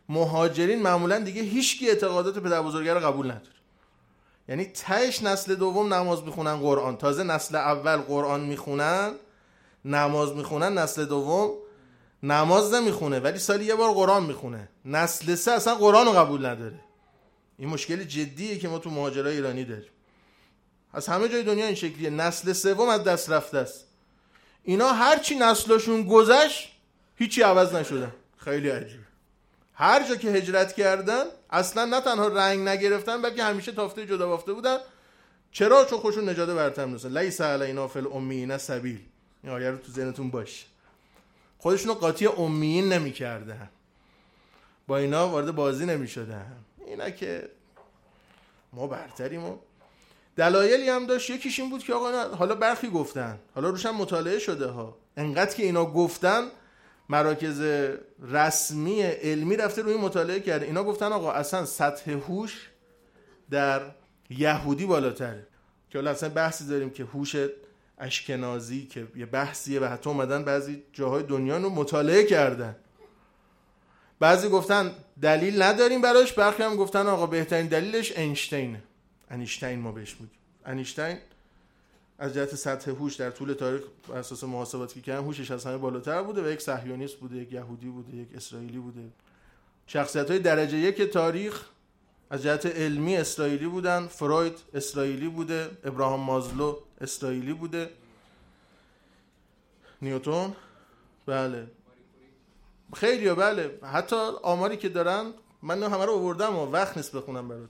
مهاجرین معمولا دیگه هیچکی اعتقادات پدر بزرگه رو قبول نداره. یعنی تهش نسل دوم نماز میخونن قرآن، تازه نسل اول قرآن میخونن نماز میخونن، نسل دوم نماز نمیخونه ولی سالی یه بار قرآن میخونه، نسل سه اصلا قرآن رو قبول نداره. این مشکل جدیه که ما تو مهاجرای ایرانی داریم. از همه جای دنیا این شکلیه. نسل سوم از دست رفته است. اینا هرچی نسلشون گذشت هیچی عوض نشدن. خیلی عجیبه. هر جا که هجرت کردن اصلا نه تنها رنگ نگرفتن بلکه همیشه تافته جدا بافته بودن. چرا؟ چون خودشون نجات برتر می‌دونن. لیس علینا فی الامیین سبیل. این آیه رو تو ذهنتون باشه. خودشونو قاطی امیین نمی‌کردن. با اینا وارد بازی نمی‌شدن. اینا که ما برتریم. و دلایلی هم داشت. یکیش این بود که آقا حالا برخی گفتن، حالا روش هم مطالعه شده ها، انقدر که اینا گفتن مراکز رسمی علمی رفته روی مطالعه کرده. اینا گفتن آقا اصلا سطح هوش در یهودی بالاتره. که حالا اصلا بحثی داریم که هوش اشکنازی که یه بحثیه و حتی اومدن بعضی جاهای دنیا رو مطالعه کردن. بعضی گفتن دلیل نداریم براش، برخی هم گفتن آقا بهترین دلیلش اینشتینه. انیشتین ما بهش میگیم. انیشتین از جهت سطح هوش در طول تاریخ بر اساس محاسباتی که کردن هوشش از همه بالاتر بوده و یک صهیونیست بوده، یک یهودی بوده، یک اسرائیلی بوده. شخصیت‌های درجه یک تاریخ از جهت علمی اسرائیلی بودن. فروید اسرائیلی بوده، ابراهام مازلو اسرائیلی بوده، نیوتن بله خیلی بله. حتی آماری که دارن من همه رو آوردم و وقت نیست بخونم براتون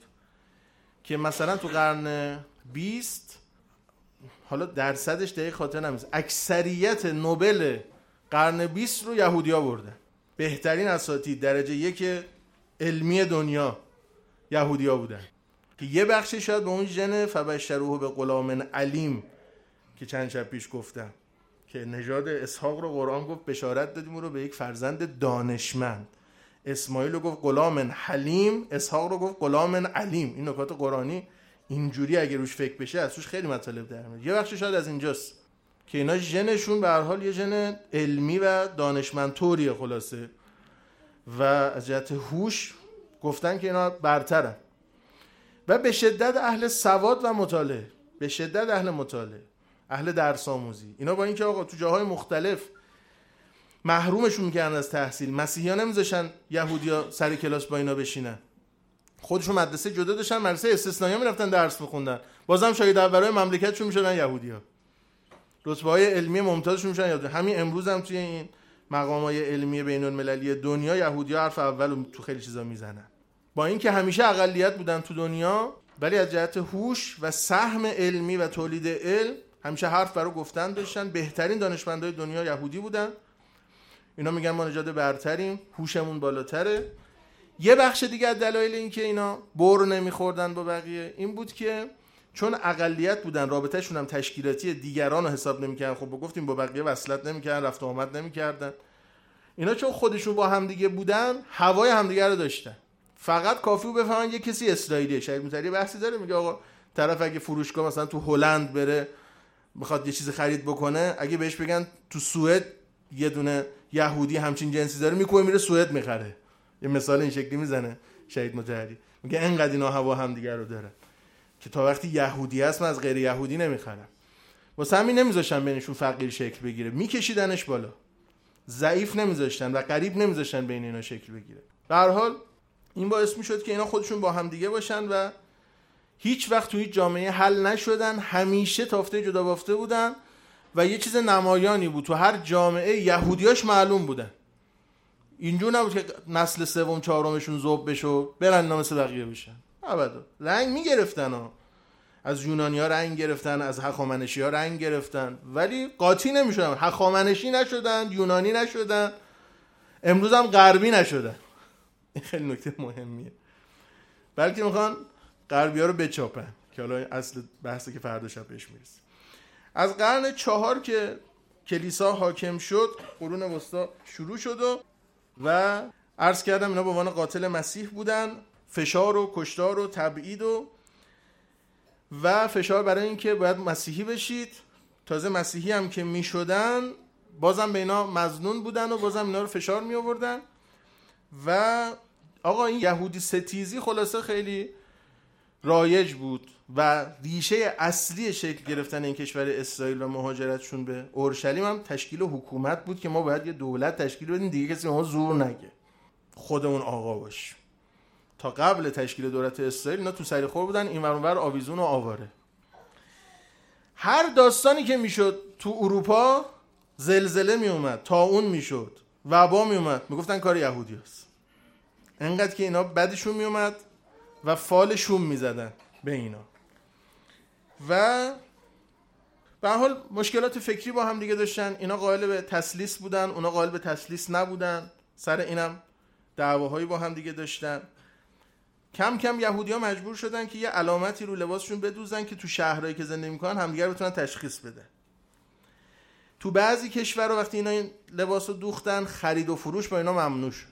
که مثلا تو قرن بیست، حالا درصدش دقیق خاطر نمیاد، اکثریت نوبل قرن بیست رو یهودی‌ها بردن. بهترین اساتید درجه یک علمی دنیا یهودی‌ها بودن که یه بخشی شاید به اون ژن فبشروه به غلام علیم که چند شب پیش گفتم که نژاد اسحاق رو قرآن گفت بشارت دادیم او رو به یک فرزند دانشمند. اسماعیل رو گفت غلام حلیم، اسحاق رو گفت غلام علیم. این نکات قرآنی اینجوری اگه روش فکر بشه از توش خیلی مطالب در میاد. یه بخش شاید از اینجاست که اینا ژنشون به هر حال یه ژن علمی و دانشمندطوریه خلاصه و از جهت هوش گفتن که اینا برترن و به شدت اهل سواد و مطالعه، به شدت اهل مطالعه، اهل درس آموزی. اینا با اینکه آقا تو جاهای مختلف محرومشون میکردن از تحصیل، مسیحی‌ها نمیذاشن یهودی‌ها سر کلاس با اینا بشینن، خودشون مدرسه جدا داشتن، مدرسه استثنایی میرفتن درس میخوندن، بازم شاگرد اولای مملکتشون میشدن یهودی‌ها، رتبه‌های علمی ممتازشون میشدن یهودی. همین امروز هم توی این مقام‌های علمی بین‌المللی دنیا یهودی‌ها حرف اولو تو خیلی چیزا میزنن، با اینکه همیشه اقلیت بودن تو دنیا ولی از جهت هوش و سهم علمی و تولید علم همیشه حرف برای گفتن داشتن. بهترین دانشمندای دنیا یهودی بودن. اینا میگن ما نژاد برتریم، هوشمون بالاتره. یه بخش دیگه از دلایل این که اینا بر نمیخوردن با بقیه این بود که چون اقلیت بودن رابطه‌شون هم تشکیلاتی، دیگران رو حساب نمی‌کردن. خب گفتیم با بقیه وصلت نمی‌کردن، رفت و آمد نمی‌کردن. اینا چون خودشون با همدیگه بودن هوای همدیگه رو داشتن. فقط کافی بود بفهمن یه کسی اسرائیلیه. شاید متری بحثی داره میگه آقا طرف اگه فروشگاه مثلا تو هلند بره بخواد یه چیز خرید بکنه، اگه بهش بگن تو سوئد یه دونه یهودی همچین جنسی داره میکنه میره سوئد میخره. یه مثال این شکلی میزنه شهید مطهری، میگه انقدر اینا هوا همدیگه رو داره که تا وقتی یهودی هست من از غیر یهودی نمیخرم. واسه همین نمیذاشتن بینشون فقیر شکل بگیره، میکشیدنش بالا، ضعیف نمیذاشتن و غریب نمیذاشتن بین اینا شکل بگیره. به هر حال این باعث میشد که اینا خودشون با هم دیگه باشن و هیچ وقت توی جامعه حل نشدن، همیشه تافته جدا بافته بودن و یه چیز نمایانی بود تو هر جامعه یهودیاش معلوم بودن. اینجور نبود که نسل سوم چهارمشون ذوب بشه و برن مثل بقیه بشن. ابدا. رنگ میگرفتن ها. از یونانی‌ها رنگ گرفتن، از هخامنشی‌ها رنگ گرفتن، ولی قاطی نمی‌شدن. هخامنشی نشدن، یونانی نشدن، امروز هم غربی نشدن. این خیلی نکته مهمیه. بلکه میخوان غربی‌ها رو بچاپن که حالا اصل بحثی که فردا شب بهش میرسیم. از قرن چهار که کلیسا حاکم شد، قرون وسطا شروع شد و و عرض کردم اینا به عنوان قاتل مسیح بودن، فشار و کشتار و تبعید و و فشار برای این که باید مسیحی بشید. تازه مسیحی هم که می شدن بازم به اینا مظنون بودن و بازم اینا رو فشار می آوردن و آقا این یهودی ستیزی خلاصه خیلی رایج بود و ریشه اصلی شکل گرفتن این کشور اسرائیل و مهاجرتشون به اورشلیم هم تشکیل حکومت بود که ما باید یه دولت تشکیل بدیم دیگه کسی ما زور نگه، خودمون آقا باشیم. تا قبل تشکیل دولت اسرائیل اینا تو سریخور بودن، این ور اون ور آویزون و آواره. هر داستانی که میشد تو اروپا، زلزله میومد، طاعون میشد، وبا میومد، میگفتن کار یهودیاست. انقدر که اینا بدشون میومد و فالشون میزدن به اینا و به هر حال مشکلات فکری با هم دیگه داشتن. اینا قائل به تثلیث بودن، اونا قائل به تثلیث نبودن، سر اینم دعواهایی با هم دیگه داشتن. کم کم یهودی‌ها مجبور شدن که یه علامتی رو لباسشون بدوزن که تو شهرهایی که زندگی میکنن همدیگر بتونن تشخیص بده. تو بعضی کشورها وقتی اینا این لباسو دوختن، خرید و فروش با اینا ممنوع شد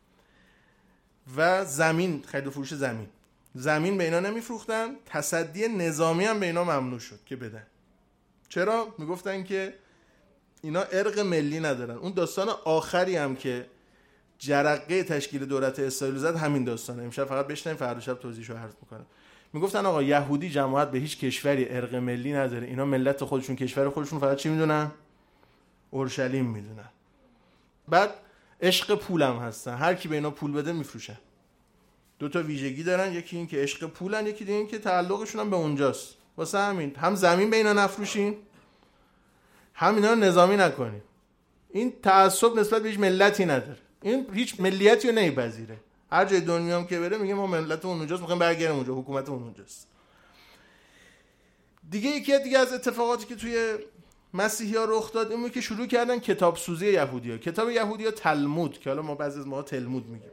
و زمین، خرید و فروش زمین زمین به اینا نمیفروختن. تصدی نظامی هم به اینا ممنوع شد که بدن. چرا؟ میگفتن که اینا ارق ملی ندارن. اون داستان آخری هم که جرقه تشکیل دولت اسرائیل زد همین داستانه. امشب فقط بشنویم، فردا شب توضیحشو عرض میکنم. میگفتن آقا یهودی جماعت به هیچ کشوری ارق ملی نداره، اینا ملت خودشون، کشور خودشون، فقط چی میدونن؟ اورشلیم میدونن. بعد عشق پولم هستن، هر کی به اینا پول بده میفروشن. دو تا ویژگی دارن، یکی این که عشق پولن، یکی دیگه این که تعلقشون هم به اونجاست. واسه همین هم زمین به اینا نفروشین، هم اینا رو نظامی نکنین. این تعصب نسبت به هیچ ملتی نداره، این هیچ ملیتی رو نمیپذیره. هر جای دنیا هم که بره میگه ما ملتمون اونجاست، میخوایم برگردیم اونجا، حکومتمون اونجاست. دیگه یکی دیگه از اتفاقاتی که توی مسیحی‌ها رخ داد این بود که شروع کردن کتاب سوزی یهودی‌ها. کتاب یهودی‌ها تلمود، که حالا ما بعضی از ما تلمود میگیم،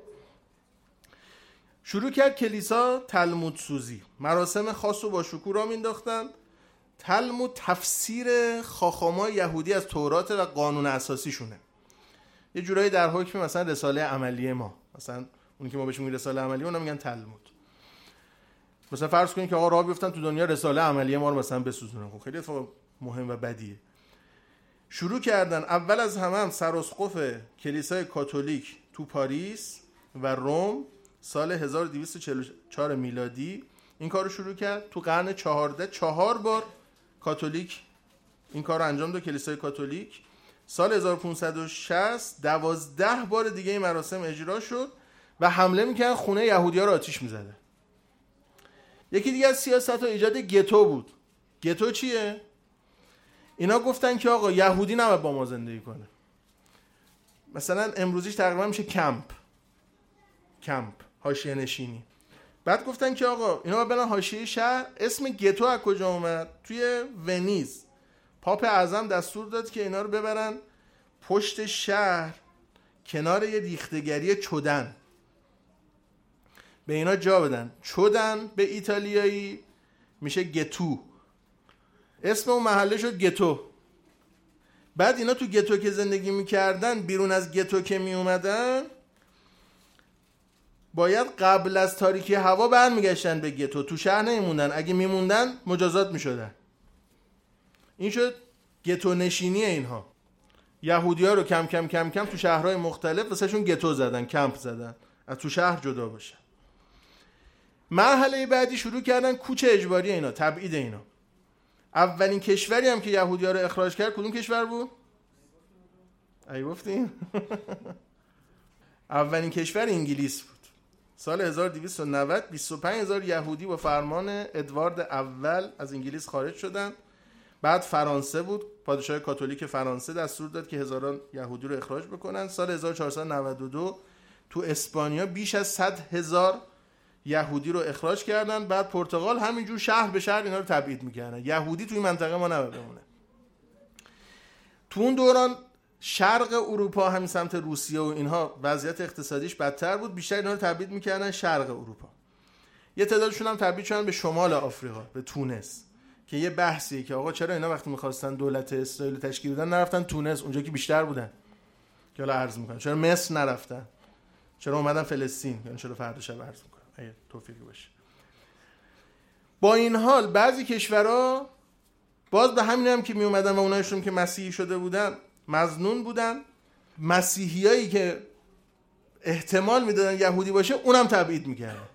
شروع کرد کلیسا تلمود سوزی، مراسم خاص رو با شکوه را مینداختن. تلمود تفسیر خاخامای یهودی از تورات و قانون اساسی شونه، یه جورایی در حکم مثلا رساله عملیه ما، مثلا اون که ما بهش میگیم رساله عملیه اونا میگن تلمود. مثلا فرض کنید که آقا راه بیفتن تو دنیا رساله عملیه ما رو مثلا بسوزونن، خب خیلی اتفاق مهم و بدیه. شروع کردن اول از همه هم سراسقف کلیسای کاتولیک تو پاریس و روم سال هزار و دویست و چهل و چهار میلادی این کارو شروع کرد. تو قرن چهاردهم چهار بار کاتولیک این کارو انجام داد، کلیسای کاتولیک. سال هزار و پانصد و شصت دوازده بار دیگه این مراسم اجرا شد و حمله میکردن خونه یهودی‌ها رو آتیش میزدن. یکی دیگه از سیاست‌ها ایجاد گتو بود. گتو چیه؟ اینا گفتن که آقا یهودی نباید با ما زندگی کنه. مثلا امروزیش تقریبا میشه کمپ، کمپ، حاشیه نشینی. بعد گفتن که آقا اینا باید برن حاشیه شهر. اسم گتو از کجا اومد؟ توی ونیز پاپ اعظم دستور داد که اینا رو ببرن پشت شهر کنار یه ریختگری چدن، به اینا جا بدن. چدن به ایتالیایی میشه گتو، اسم اون محله شد گتو. بعد اینا تو گتو که زندگی میکردن، بیرون از گتو که میومدن باید قبل از تاریکی هوا برمیگشتن به گتو، تو شهر نمیموندن. اگه میموندن مجازات میشدن. این شد گتو نشینی اینها. یهودی ها رو کم کم کم کم تو شهرهای مختلف واسه شون گتو زدن، کمپ زدن، از تو شهر جدا باشن. مرحله بعدی شروع کردن کوچ اجباری اینا، تبعید اینا. اولین کشوری هم که یهودی ها رو اخراج کرد کدوم کشور بود؟ ای گفتیم اولین کشور انگلیس بود. سال هزار و دویست و نود بیست و پنج هزار یهودی با فرمان ادوارد اول از انگلیس خارج شدن. بعد فرانسه بود، پادشاه کاتولیک فرانسه دستور داد که هزاران یهودی رو اخراج بکنن. سال هزار و چهارصد و نود و دو تو اسپانیا بیش از صد هزار یهودی رو اخراج کردن. بعد پرتغال همینجور شهر به شهر اینا رو تبعید میکردن. یهودی توی منطقه ما نباید بمونه. تو اون دوران شرق اروپا، همین سمت روسیه و اینها، وضعیت اقتصادیش بدتر بود، بیشتر اینا رو تبعید میکردن شرق اروپا. یه تعدادشون هم تبعید شدن به شمال آفریقا، به تونس، که یه بحثیه که آقا چرا اینا وقتی می‌خواستن دولت اسرائیل تشکیل بدن نرفتن تونس، اونجا که بیشتر بودن، که حالا عرض می‌کنم چرا مصر نرفتن، چرا اومدن فلسطین، یعنی چرا فردا شب عرض می‌کنم اگه توفیقی باشه. با این حال بعضی کشورها باز به همین هم که میومدن و اونایشون که مسیحی شده بودن مظنون بودن. مسیحیایی که احتمال میدادن یهودی باشه اونم تبعید میکردن.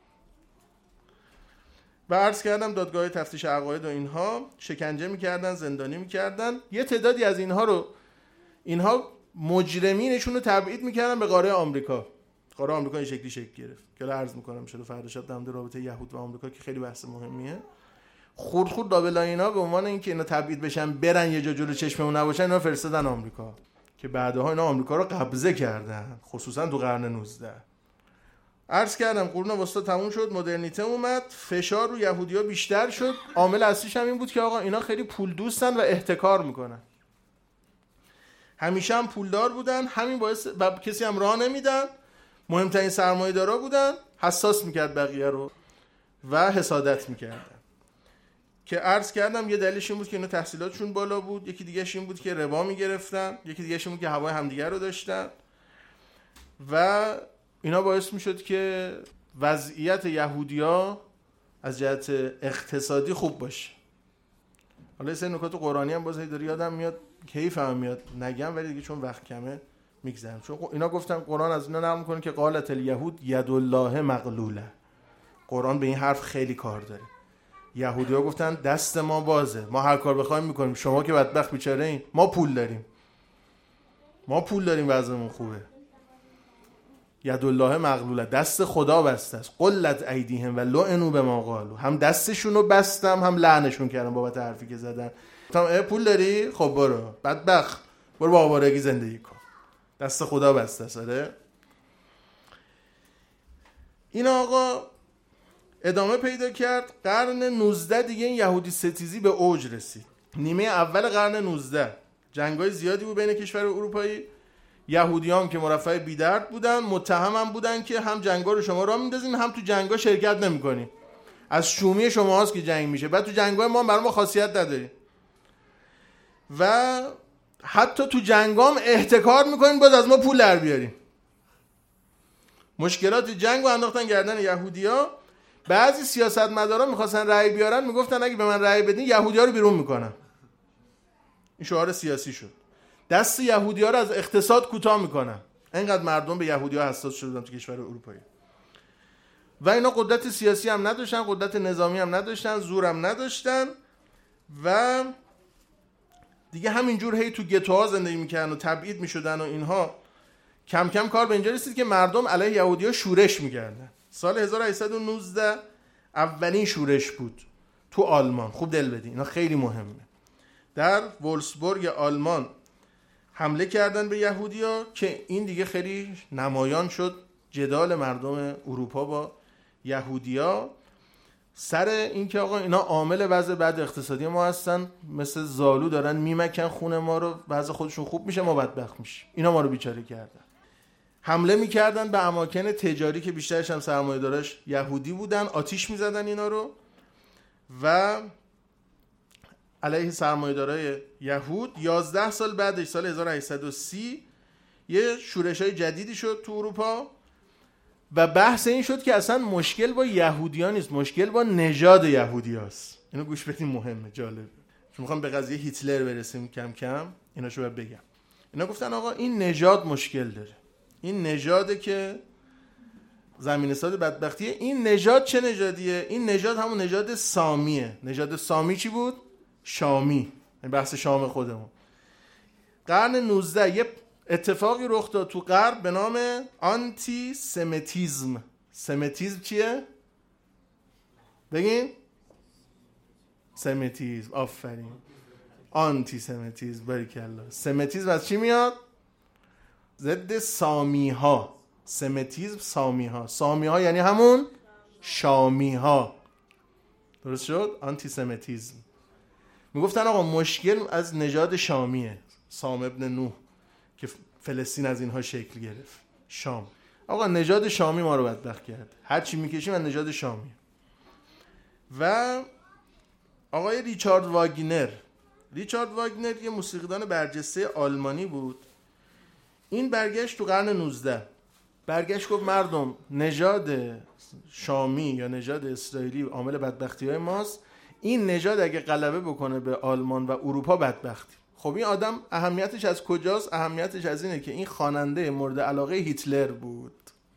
و عرض کردم دادگاه تفتیش عقاید و اینها شکنجه میکردن، زندانی میکردن. یه تعدادی از اینها رو اینها مجرمینشون رو تبعید میکردن به قاره آمریکا. قاره آمریکا این شکلی شکل گرفت که عرض میکنم شده فردا شب در مورد رابطه یهود و آمریکا که خیلی بحث مهمیه. خورد خورد دابلاینا به عنوان اینکه اینا تبعید بشن برن یه جا جلو چشممون نباشن اینا فرستادن آمریکا که بعدها اینا آمریکا رو قبضه کردن، خصوصا تو قرن نوزده. عرض کردم قرون وسطا تموم شد، مدرنیته اومد، فشار رو یهودی‌ها بیشتر شد. عامل اصلیش هم این بود که آقا اینا خیلی پول دوستن و احتکار میکنن. همیشه هم پولدار بودن، همین باعث و کسی هم راه نمیدن. مهمترین سرمایه‌دارا بودن، حساس میکرد بقیه رو و حسادت میکردن. که عرض کردم یه دلیلش این بود که اینا تحصیلاتشون بالا بود، یکی دیگه‌ش این بود که ربا میگرفتن، یکی دیگه‌ش این بود که هوای همدیگر رو داشتن و اینا باعث میشد که وضعیت یهودیا از جهت اقتصادی خوب باشه. حالا این نکات قرآنی هم باز داره یادم میاد، کیف هم میاد نگم، ولی دیگه چون وقت کمه میگذرم. چون اینا گفتن قرآن از اینا نقل میکنه که قالت الیهود ید الله مغلوله. قرآن به این حرف خیلی کار داره. یهودی‌ها گفتن دست ما بازه، ما هر کار بخوایم میکنیم، شما که بدبخت بیچاره این، ما پول داریم ما پول داریم وضعمون خوبه. ید الله مغلوله، دست خدا بسته است. قلت ایدیهم و لعنوا بما قالوا، هم دستشون رو بستم هم لعنشون کردم بابت حرفی که زدن. گفتم پول داری؟ خب برو بدبخت، برو با آوارگی زندگی کن، دست خدا بسته است. آره این آقا ادامه پیدا کرد. قرن نوزده دیگه این یهودی ستیزی به اوج رسید. نیمه اول قرن نوزده جنگای زیادی بود بین کشور اروپایی. یهودیان که مرفع بی‌درد بودن، متهم هم بودن که هم جنگا رو شما راه میندازین هم تو جنگا شرکت نمی‌کنین. از شومی شما هاست که جنگ میشه، بعد تو جنگای ما برای ما خاصیت نداری و حتی تو جنگام احتکار میکنین باز از ما پول در بیارین. مشکلات جنگ رو انداختن گردن یهودیا. بعضی سیاستمدارا میخواستن رأی بیارن، میگفتن اگه به من رأی بدین یهودیا رو بیرون میکنم. این شعار سیاسی شد. دست یهودی‌ها رو از اقتصاد کوتاه میکنن. اینقدر مردم به یهودی‌ها حساس شدن تو کشور اروپایی. و اینا قدرت سیاسی هم نداشتن، قدرت نظامی هم نداشتن، زور هم نداشتن و دیگه همینجور هی تو گتوها زندگی میکردن و تبعید میشدن و اینها. کم کم کار به اینجا رسید که مردم علیه یهودی‌ها شورش میکردن. سال هزار و هشتصد و نوزده اولین شورش بود تو آلمان. خوب دل بدین اینا خیلی مهمه. در وولسبورگ آلمان حمله کردن به یهودی‌ها که این دیگه خیلی نمایان شد جدال مردم اروپا با یهودی‌ها سر این که آقا اینا عامل وضع بد اقتصادی ما هستن، مثل زالو دارن میمکن خون ما رو، وضع خودشون خوب میشه ما بدبخت میشیم. اینا ما رو بیچاره کردن. حمله میکردن به اماکن تجاری که بیشترش هم سرمایه‌داراش یهودی بودن، آتیش میزدن اینا رو و علیه سرمایه‌دارای یهود. یازده سال بعدش سال هزار و هشتصد و سی یه شورش‌های جدیدی شد تو اروپا و بحث این شد که اصلا مشکل با یهودیان نیست، مشکل با نژاد یهودیاست. اینو گوش بدین مهمه، جالبه. چون میخوام به قضیه هیتلر برسیم کم کم، ایناشو باید بگم. اینا گفتن آقا این نژاد مشکل داره. این نژاده که زمین ساد بدبختیه. این نژاد چه نژادیه؟ این نژاد همون نژاد سامیه. نژاد سامی چی بود؟ شامی. این بحث شام خودمون. قرن نوزده یه اتفاقی رخ داد تو غرب به نام آنتی سمیتیزم. سمیتیزم چیه؟ بگین؟ سمیتیزم. آفرین. آنتی سمیتیزم. باریکالله. سمیتیزم از چی میاد؟ ضد سامی ها. سمیتیزم سامی ها. سامی ها یعنی همون شامی ها. درست شد؟ آنتی سمیتیزم. میگفتن آقا مشکل از نژاد شامیه. سام ابن نوح که فلسطین از اینها شکل گرفت. شام. آقا نژاد شامی ما رو بدبخت کرد. هر چی میکشیم از نژاد شامی. و آقای ریچارد واگنر. ریچارد واگنر یه موسیقیدان برجسته آلمانی بود. این برگشت تو قرن نوزده. برگشت گفت مردم نژاد شامی یا نژاد اسرائیلی عامل بدبختی‌های ماست. این نژاد اگه غلبه بکنه به آلمان و اروپا بدبختی. خب این آدم اهمیتش از کجاست؟ اهمیتش از اینه که این خواننده مورد علاقه هیتلر بود.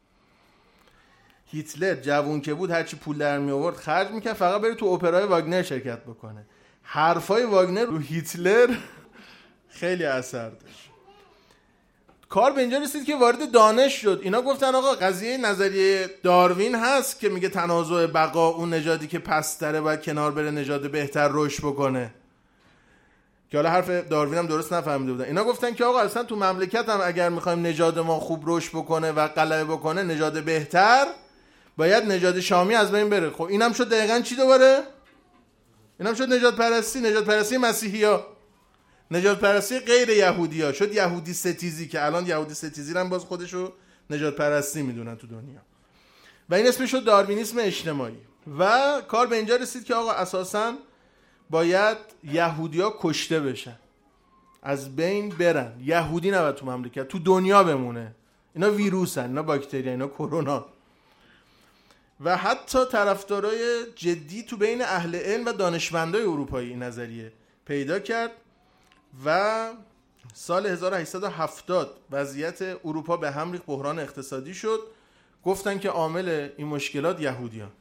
هیتلر جوون که بود هرچی پول در می آورد خرج میکرد فقط بره تو اپرای واگنر شرکت بکنه. حرفای واگنر رو هیتلر خیلی اثر داشت. کار به اینجا رسید که وارد دانش شد. اینا گفتن آقا قضیه نظریه داروین هست که میگه تنازع بقا، اون نژادی که پستره باید کنار بره نژاد بهتر رشد بکنه، که حالا حرف داروین هم درست نفهمیده بودن. اینا گفتن که آقا اصلا تو مملکت هم اگر میخوایم نژاد ما خوب رشد بکنه و غلبه بکنه، نژاد بهتر باید نژاد شامی از بین بره. خب اینم شد دقیقاً چی دوباره؟ اینم شد نژاد پرستی، نژاد پرستی مسیحی‌ها، نژاد پرستی غیر یهودی‌ها، شد یهودی ستیزی که الان یهودی ستیزی هم باز خودشو نژاد پرستی میدونن تو دنیا، و این اسمش شد داروینیسم اجتماعی. و کار به اینجا رسید که آقا اساساً باید یهودی‌ها کشته بشن، از بین برن، یهودی نباید تو مملکت، تو دنیا بمونه. اینا ویروسن، اینا باکتری، اینا کرونا. و حتی طرفدارای جدی تو بین اهل علم و دانشمندای اروپایی این نظریه پیدا کرد و سال هزار و هشتصد و هفتاد وضعیت اروپا به هم ریخت، بحران اقتصادی شد. گفتن که عامل این مشکلات یهودیان،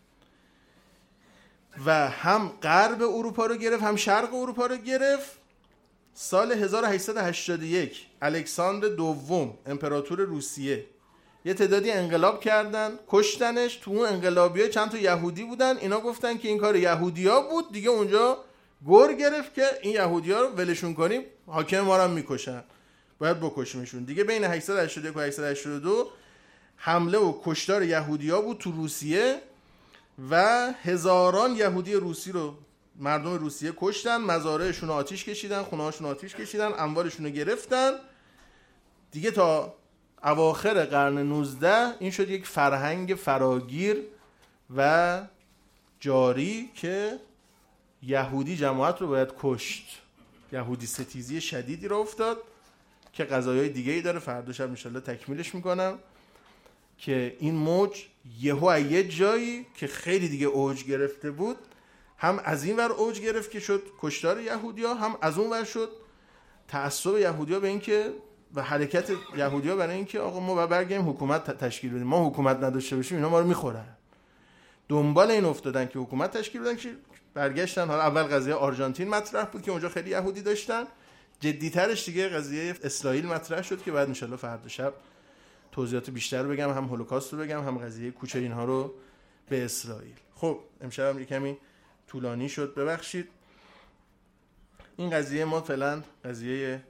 و هم غرب اروپا رو گرفت هم شرق اروپا رو گرفت. سال هزار و هشتصد و هشتاد و یک الکساندر دوم امپراتور روسیه یه تعدادی انقلاب کردن، کشتنش. تو اون انقلابی‌ها چند تا یهودی بودن. اینا گفتن که این کار یهودی‌ها بود دیگه، اونجا گر گرفت که این یهودی‌ها رو ولشون کنیم، حاکم ما رو هم میکشن، باید بکشیمشون دیگه. بین هشتصد و هشتاد و یک و هشتصد و هشتاد و دو حمله و کشتار یهودی‌ها بود تو روسیه و هزاران یهودی روسی رو مردم روسیه کشتن، مزارعشون رو آتیش کشیدن، خونه‌هاشون رو آتیش کشیدن، اموالشون رو گرفتن. دیگه تا اواخر قرن نوزده این شد یک فرهنگ فراگیر و جاری که یهودی جماعت رو باید کشت. یهودی ستیزی شدیدی رو افتاد که قضایای دیگه‌ای داره، فردا شب انشالله تکمیلش میکنم، که این موج یهو از یه جایی که خیلی دیگه اوج گرفته بود، هم از این ور اوج گرفت که شد کشتار یهودی‌ها، هم از اون ور شد تعصب یهودی‌ها به این که و حرکت یهودی‌ها برای این که آقا ما برگردیم حکومت تشکیل بدیم، ما حکومت نداشته باشیم اینا ما رو میخورن. دنبال این افتادن که حکومت تشکیل بدن، که برگشتن. حالا اول قضیه آرژانتین مطرح بود که اونجا خیلی یهودی داشتن، جدی‌ترش دیگه قضیه اسرائیل مطرح شد که بعد ان شاءالله فردا شب توضیحات بیشتر رو بگم، هم هولوکاست رو بگم، هم قضیه کوچ اینها رو به اسرائیل. خب امشب هم کمی طولانی شد، ببخشید. این قضیه ما فعلا قضیه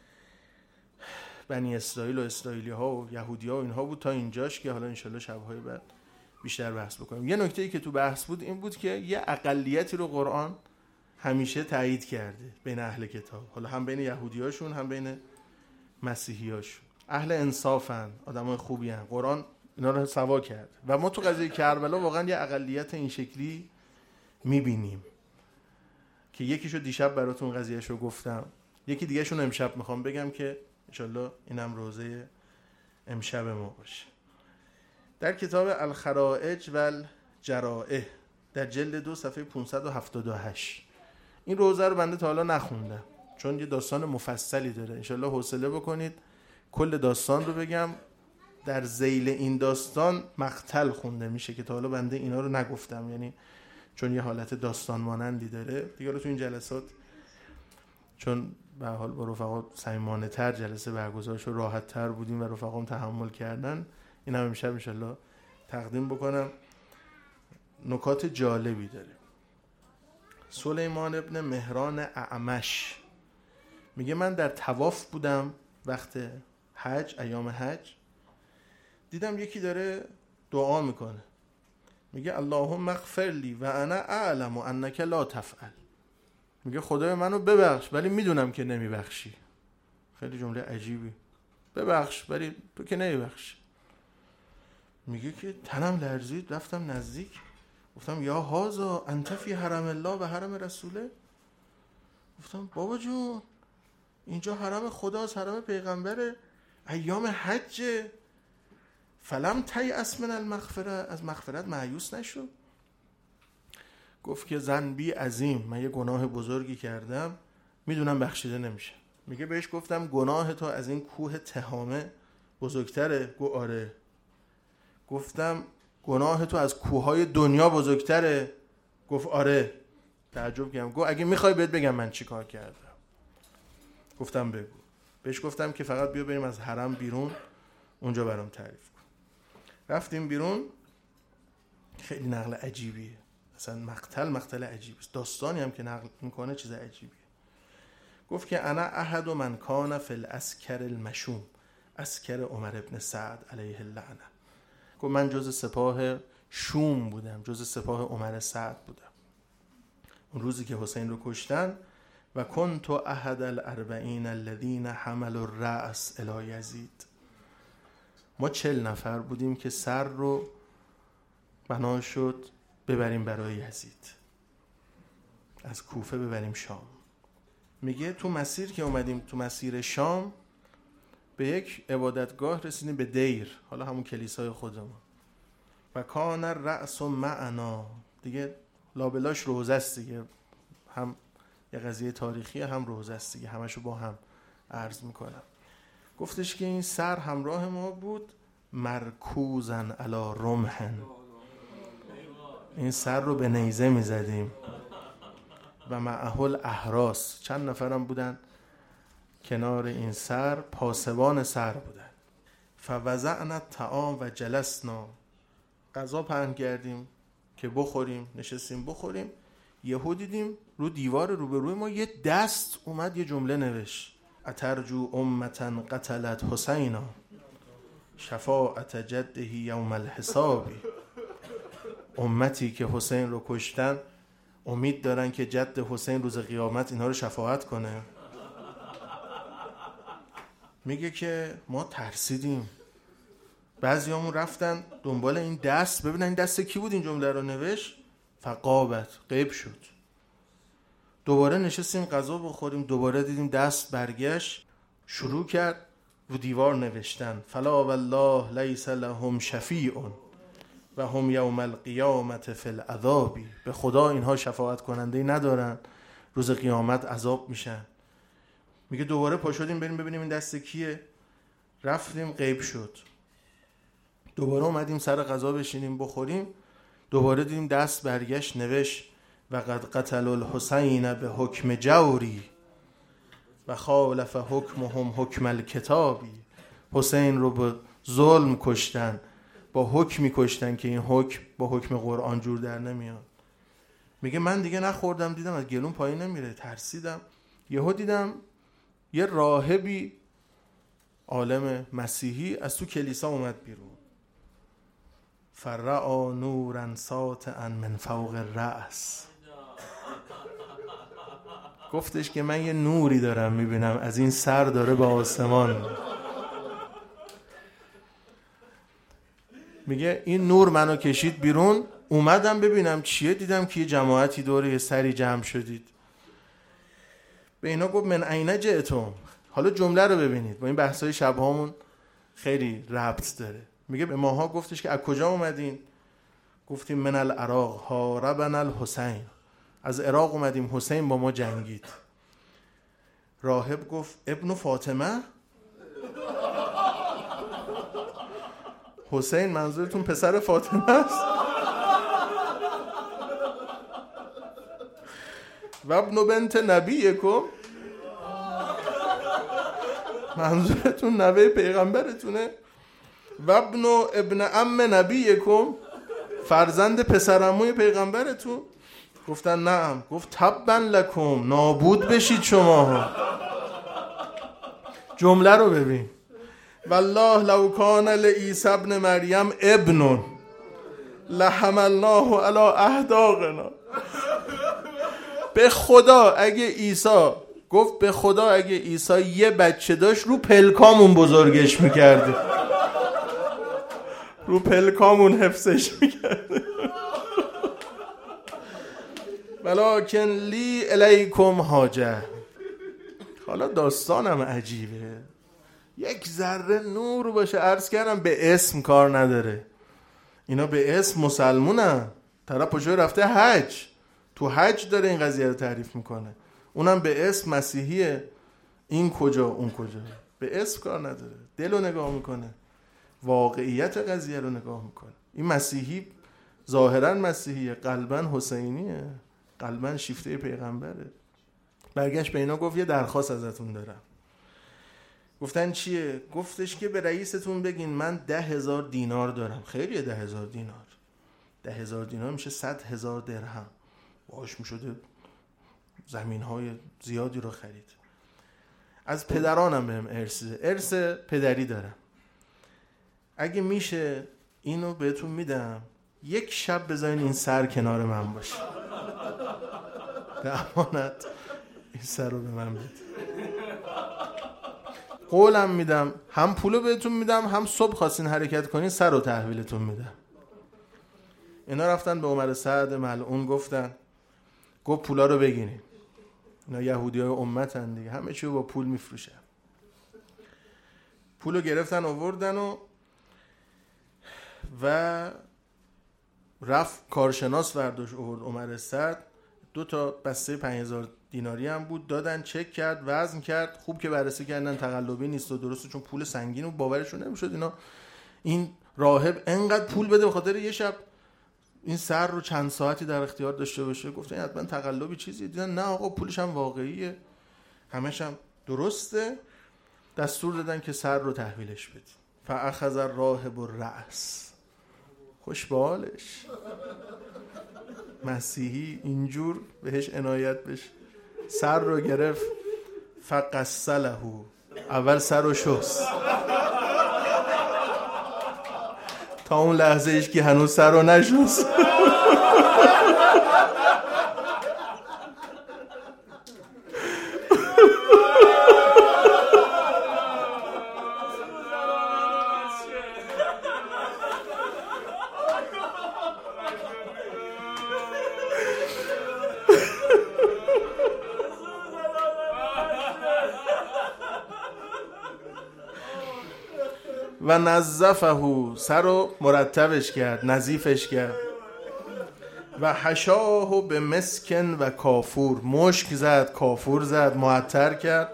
بنی اسرائیل و اسرائیلی ها و یهودی ها و اینها بود تا اینجاش، که حالا انشالله شبهای بعد بیشتر بحث بکنیم. یه نکته‌ای که تو بحث بود این بود که یه اقلیتی رو قرآن همیشه تایید کرده بین اهل کتاب، حالا هم بین یهودی هاشون هم بین مسیحی هاشون. اهل انصافن، آدمای خوبی هن، قرآن اینا رو سوا کرد. و ما تو قضیه کربلا واقعا یه اقلیت این شکلی میبینیم که یکیشو دیشب براتون قضیهشو گفتم، یکی دیگه شون امشب میخوام بگم که انشالله اینم روزه امشب ما باشه. در کتاب الخرائج و الجرائح در جلد دو صفحه پانصد و هفتاد و هشت این روزه رو بنده تا حالا نخوندم چون یه داستان مفصلی داره. انشالله حوصله بکنید کل داستان رو بگم. در ذیل این داستان مقتل خونده میشه که تا حالا بنده اینا رو نگفتم، یعنی چون یه حالت داستان مانندی داره دیگه. رو تو این جلسات چون به حال با رفقا صمیمانه تر جلسه برگزار شد، راحت تر بودیم و رفقام تحمل کردن، این هم امشب انشالله تقدیم بکنم. نکات جالبی داره. سلیمان ابن مهران اعمش میگه من در طواف بودم وقت حج، ایام حج، دیدم یکی داره دعا میکنه، میگه اللهم اغفر لی و انا اعلم انک لا تفعل. میگه خدای منو ببخش ولی میدونم که نمیبخشی. خیلی جمله عجیبی، ببخش ولی تو که نمیبخشی. میگه که تنم لرزید، رفتم نزدیک، گفتم یا هازا انت فی حرم الله و حرم رسوله. گفتم بابا جون اینجا حرم خداست، حرم پیغمبره، ایام حج، فلم تیأس من المغفره، از مغفرت مایوس نشو. گفت که ذنبی عظیم، من یه گناه بزرگی کردم میدونم بخشیده نمیشه. میگه بهش گفتم گناه تو از این کوه تهامه بزرگتره؟ گفت آره. گفتم گناه تو از کوههای دنیا بزرگتره؟ گفت آره. تعجب کردم. گفت اگه میخوای بهت بگم من چی کار کردم. گفتم بگو. بهش گفتم که فقط بیا بریم از حرم بیرون، اونجا برام تعریف کن. رفتیم بیرون. خیلی نقل عجیبیه، مثلا مقتل مقتل عجیبه، داستانی هم که نقل میکنه چیز عجیبیه. گفت که انا احد من کان فی العسکر المشوم، عسکر عمر ابن سعد علیه اللعنه. گفت من جز سپاه شوم بودم، جز سپاه عمر سعد بودم اون روزی که حسین رو کشتن. و کنت احد الاربعین الذین حملوا الرأس الی یزید. ما چل نفر بودیم که سر رو بنا شد ببریم برای یزید، از کوفه ببریم شام. میگه تو مسیر که اومدیم، تو مسیر شام به یک عبادتگاه رسیدیم، به دیر، حالا همون کلیسای خودمون. و کان الرأس معنا، دیگه لابلاش روزه است دیگه، هم یه قضیه تاریخی هم روزه است دیگه، همشو با هم عرض میکنم. گفتش که این سر همراه ما بود، مرکوزن علی رمحن، این سر رو به نیزه میزدیم. و معه الاحراس، چند نفرم بودن کنار این سر، پاسبان سر بودن. فوضعنا الطعام و جلسنا، غذا پهن کردیم که بخوریم، نشستیم بخوریم. یهو دیدیم رو دیوار روبروی ما یه دست اومد یه جمله نوشت: اترجو امتا قتلت حسینا شفاعت جده یوم الحسابی. امتی که حسین رو کشتن امید دارن که جد حسین روز قیامت اینها رو شفاعت کنه. میگه که ما ترسیدیم، بعضیامون رفتن دنبال این دست ببینن این دست کی بود این جمله رو نوشت. فقابت، غیب شد. دوباره نشستیم غذا بخوریم، دوباره دیدیم دست برگشت، شروع کرد رو دیوار نوشتن: فلا والله لیس لهم شفیع و هم یوم القیامت فی العذاب. به خدا اینها شفاعت کننده ندارن، روز قیامت عذاب میشن. میگه دوباره پا شدیم بریم ببینیم این دست کیه. رفتیم، غیب شد. دوباره اومدیم سر غذا بشینیم بخوریم، دوباره دیدیم دست برگشت نوشت: و قد قتل الحسین به حکم جوری و خالف حکمهم حکم الکتابی. حسین رو به ظلم کشتن، با حکمی کشتن که این حکم با حکم قرآن جور در نمیاد. میگه من دیگه نخوردم، دیدم از گلون پایین نمیره، ترسیدم. یهو دیدم یه راهبی عالم مسیحی از تو کلیسا اومد بیرون. فرعا نورا ساطعا من فوق الرأس. گفتش که من یه نوری دارم میبینم از این سر داره به آسمان. میگه این نور منو کشید بیرون، اومدم ببینم چیه، دیدم که یه جماعتی دوره یه سری جمع شدید. به اینا گفت من اینا جئتم. حالا جمله رو ببینید، با این بحثای شبهامون خیلی ربط داره. میگه به ماها گفتش که از کجا اومدین؟ گفتیم من العراق هاربنا الحسین، از عراق اومدیم، حسین با ما جنگید. راهب گفت ابن فاطمه؟ حسین منظورتون پسر فاطمه است؟ و ابن بنت نبیکم، منظورتون نوه پیغمبرتونه؟ و ابن ابن عم نبیکم، فرزند پسرعموی پیغمبرتون؟ گفتن نعم. گفت تبا لکم، نابود بشید شما. جمله رو ببین: والله لو کان لعیسی ابن مریم ابن لحملناه علی احداقنا. به خدا اگه عیسی، گفت به خدا اگه عیسی یه بچه داشت رو پلکامون بزرگش میکرده، رو پلکامون حفظش میکرده. ولکن لی الیکم حاجه. حالا داستانم عجیبه، یک ذره نور باشه. عرض کردم به اسم کار نداره، اینا به اسم مسلمونن. طرف پشوی رفته حج، تو حج داره این قضیه رو تعریف میکنه. اونم به اسم مسیحیه. این کجا اون کجا، به اسم کار نداره، دل رو نگاه میکنه، واقعیت قضیه رو نگاه میکنه. این مسیحی ظاهرا مسیحیه، قلبا حسینیه، قلبا شیفته پیغمبره. برگشت به اینا گفت یه درخواست ازتون دارم. گفتن چیه؟ گفتش که به رئیستون بگین من ده هزار دینار دارم. خیلیه ده هزار دینار. ده هزار دینار میشه صد هزار درهم. باش میشده زمین های زیادی رو خرید. از پدرانم بهم ارثه، ارث پدری دارم. اگه میشه اینو بهتون میدم، یک شب بذارین این سر کنار من باشه. به امانت این سر رو به من بدید. قولم میدم هم پولو بهتون میدم، هم صبح خواستین حرکت کنین سر رو تحویلتون میدم. اینا رفتن به عمر سعد ملعون گفتن، گفت پولا رو بگیرین. اینا یهودی های امتن دیگه، همه چیو با پول میفروشن. پولو گرفتن آوردن و و رفت کارشناس برداشت آورد عمر سعد. دو تا بسته پنج هزار دیناری هم بود، دادن، چک کرد، وزن کرد. خوب که بررسی کردن تقلبی نیست و درسته، چون پول سنگین و باورشون نمیشد اینا این راهب انقدر پول بده به خاطر یه شب این سر رو چند ساعتی در اختیار داشته باشه. گفتن حتما تقلبی چیزی. دیدن نه آقا پولش هم واقعیه، همش هم درسته. دستور دادن که سر رو تحویلش بدید. فاخذ الراهب الرأس. خوش به حالش. مسیحی اینجور بهش عنایت بشه. سر رو گرفت، فقسله، اول سر رو شست تا اون لحظه ایش که هنوز سر رو نشست. و نظفه، سر رو مرتبش کرد، نظیفش کرد. و حشاه به مسکن و کافور، مشک زد، کافور زد، معطر کرد.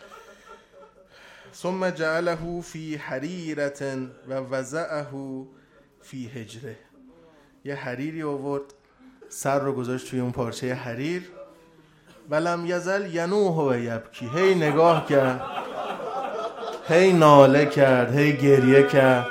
ثم جعله فی حریرة و وضعه فی حجره. یه حریری آورد، سر رو گذاشت توی اون پارچه حریر. ولم یزل ینوح و یبکی، هی نگاه کرد، هی ناله کرد، هی گریه کرد،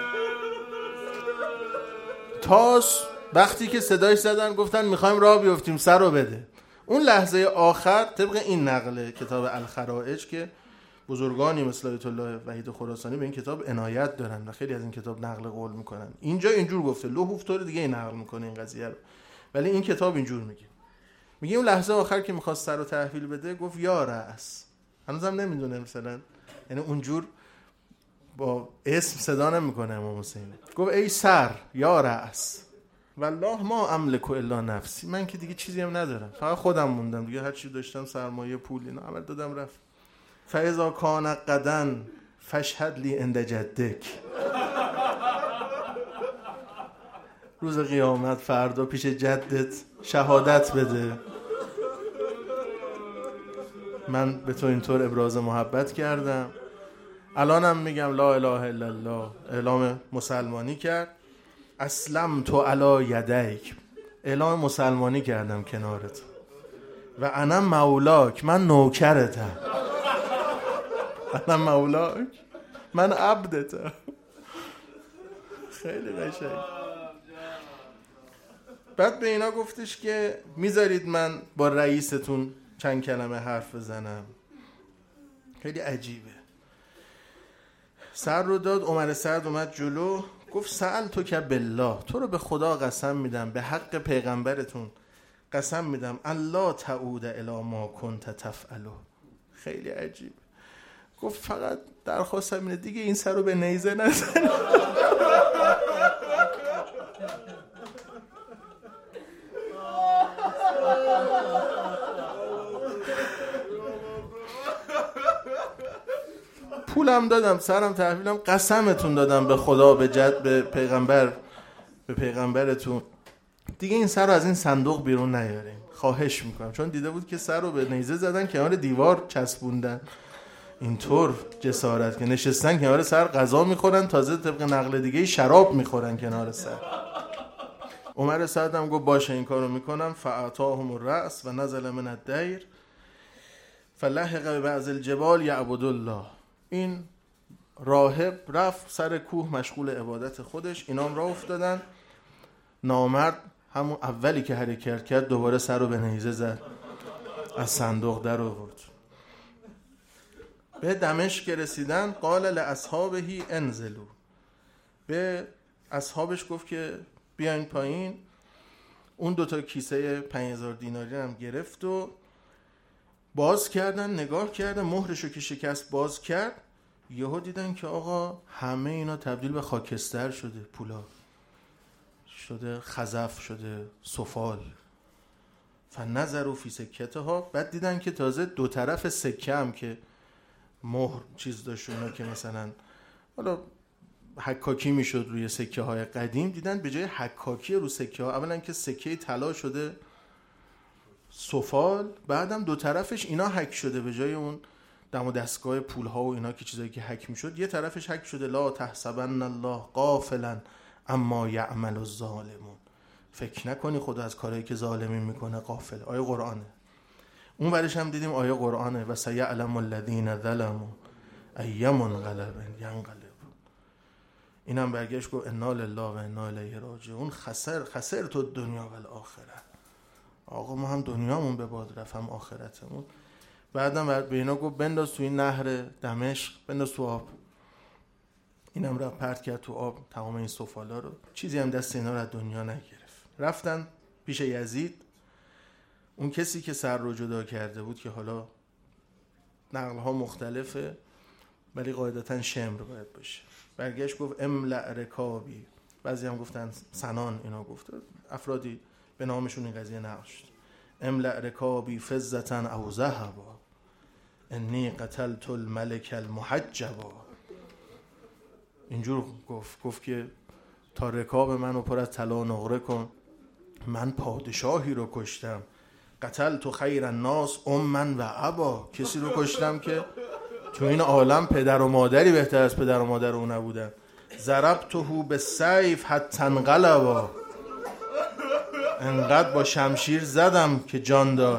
تا وقتی که صدایش زدن گفتن میخوایم راه بیفتیم، سر رو بده. اون لحظه آخر طبق این نقل کتاب الخرائج که بزرگانی مثل آیت الله وحید خراسانی به این کتاب عنایت دارن و خیلی از این کتاب نقل قول میکنن، اینجا اینجور گفته، لوحوف طور دیگه این نقل میکنه این قضیه رو، ولی این کتاب اینجور میگه. میگه اون لحظه آخر که میخواست سر رو تحویل بده گفت یا رأس. هنوزم نمیدونه مثلا، یعنی اونجور با اسم صدا نمیکنه امام حسین. گفت ای سر یا رأس، والله ما املک الا نفسی، من که دیگه چیزی هم ندارم، فقط خودم موندم دیگه، هر چی داشتم سرمایه پول اینا عمل دادم رفت. فاذا کان غدا فاشهد لی عند جدک. روز قیامت فردا پیش جدت شهادت بده، من به تو اینطور ابراز محبت کردم. الانم میگم لا اله الا الله، اعلام مسلمانی کرد. اسلمت علی یدیک، اعلام مسلمانی کردم کنارت. و انا مولاک، من نوکرتم. انا مولاک، من عبدتم. خیلی قشنگ. بعد به اینا گفتش که میذارید من با رئیستون چند کلمه حرف بزنم. خیلی عجیبه. سر رو داد. عمر سعد اومد جلو، گفت سأل تو که بالله، تو رو به خدا قسم میدم، به حق پیغمبرتون قسم میدم، الله تعود الی ما کنت تفعله. خیلی عجیب. گفت فقط درخواستم اینه دیگه این سر رو به نیزه نزن. پولم دادم، سرم تحویلم، قسمتون دادم به خدا، به جد، به پیغمبر، به پیغمبرتون دیگه این سر رو از این صندوق بیرون نیاریم، خواهش میکنم. چون دیده بود که سر رو به نیزه زدن، کنار دیوار چسبوندن، اینطور جسارت که نشستن کنار سر غذا میخورن، تازه طبق نقل دیگه شراب میخورن کنار سر. عمر سعد هم گفت باشه این کارو میکنم. فاعطاهم الرأس و نزل من الدیر فلحق ببعض الجبال یعبد الله. این راهب رفت سر کوه مشغول عبادت خودش، اینام راه افتادن. نامرد همون اولی که حرکت کرد دوباره سر رو به نیزه زد، از صندوق در آورد. به دمشق رسیدن قال لاصحابه انزلوا، به اصحابش گفت که بیاین پایین. اون دوتا کیسه پنج هزار دیناری هم گرفت و باز کردن، نگاه کردن، مهرشو که شکست باز کرد، یهو دیدن که آقا همه اینا تبدیل به خاکستر شده، پولا شده، خزف شده، سفال. فنظروا فی سکتها، بعد دیدن که تازه دو طرف سکه هم که مهر چیز داشت، اونا که مثلا حالا حکاکی میشد روی سکه های قدیم، دیدن به جای حکاکی رو سکه ها، اولا که سکه طلا شده سفال، بعدم دو طرفش اینا حک شده، به جای اون دم و دستگاه پول ها و اینا که چیزایی که حک میشد، یه طرفش حک شده. لا تحسبن الله غافلا اما یعمل الظالمون، فکر نکنی خدا از کارهایی که ظالمین میکنه غافل. آیه قرآنه. اون ورش هم دیدیم آیه قرآنه و سیعلم الذین ظلموا ای منقلب ینقلب. اینم برگشت گفت انا لله و انا الیه راجعون. خسر خسر تو دنیا و الاخره. آقا ما هم دنیامون به باد رفت هم آخرتمون. بعدم به اینا گفت بنداز تو این نهر دمشق، بنداز تو آب. اینم رفت پرت کرد تو آب تمام این سفالا رو، چیزی هم دست اینا رو از دنیا نگرفت. رفتن پیش یزید، اون کسی که سر رو جدا کرده بود که حالا نقل ها مختلفه ولی قاعدتا شمر باید باشه. برگشت گفت املأ رکابی، بعضی هم گفتن سنان، اینا گفت افرادی به نامشون این قضیه نقل شد. املأ رکابی فضة او ذهبا انی قتلت الملک المحجبا. اینجور گفت گفت که تا رکاب منو پر از طلا و نقره کن، من پادشاهی رو کشتم. قتلت خیر الناس امًا و ابا، کسی رو کشتم که تو این عالم پدر و مادری بهتر از پدر و مادر او نبودن. ضربته بالسیف حتی انقلبا، انقدر با شمشیر زدم که جان داد.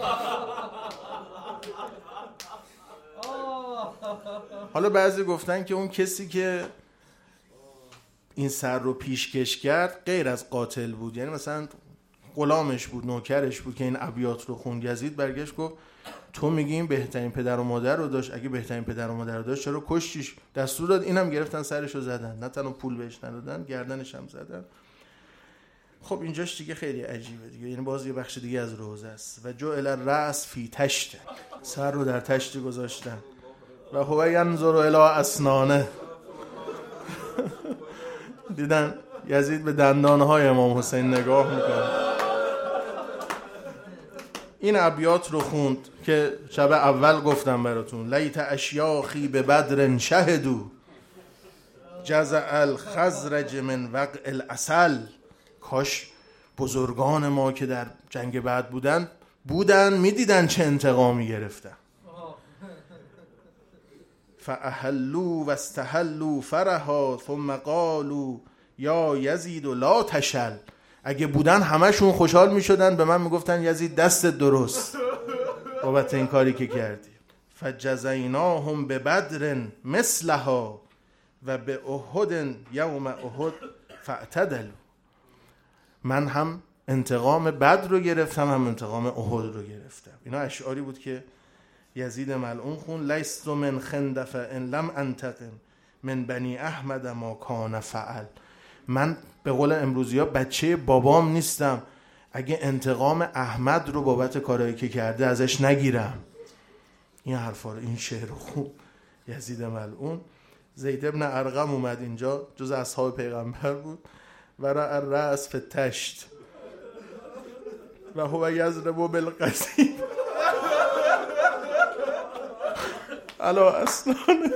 حالا بعضی گفتن که اون کسی که این سر رو پیشکش کرد غیر از قاتل بود، یعنی مثلا غلامش بود، نوکرش بود که این ابیات رو خوند. یزید برگشت گفت تو میگی این بهترین پدر و مادر رو داشت، اگه بهترین پدر و مادر رو داشت چرا کشتیش؟ دستور داد، اینم گرفتن سرش رو زدن، نه تنها پول بهش ندادن، گردنش هم زدن. خب اینجاش دیگه خیلی عجیبه دیگه، یعنی باز یه بخش دیگه از روزه است. و جعل الرأس فی تشت، سر رو در تشتی گذاشتن. و هو ینظر الی اسنانه، دیدن یزید به دندانهای امام حسین نگاه میکنه. این ابیات رو خوند که شب اول گفتم براتون، لیت اشیاخی به بدر شهدو جزع الخزرج من وقع العسل. کاش بزرگان ما که در جنگ بعد بودن بودن میدیدن چه انتقامی گرفتن. فاحلوا واستحلوا فرحا ثم قالوا یا یزید لا تشل. اگه بودن همشون خوشحال میشدن، به من میگفتن یزید دست درست بابت این کاری که کردی. فجزیناهم ببدر مثلها و به احد یوم احد فاعتدلوا. من هم انتقام بدر رو گرفتم، هم انتقام احد رو گرفتم. اینا اشعاری بود که یزید ملعون خون. لیست من خندف ان لم انتقم من بنی احمد ما کان فعل. من به قول امروزی ها بچه بابام نیستم اگه انتقام احمد رو بابت کارهایی که کرده ازش نگیرم. این حرفا رو، این شعر رو خون یزید ملعون. زید ابن ارقم اومد اینجا، جز اصحاب پیغمبر بود. و رأى الرأس فی التشت و هو یضرب بالقصیب علی اسنانه.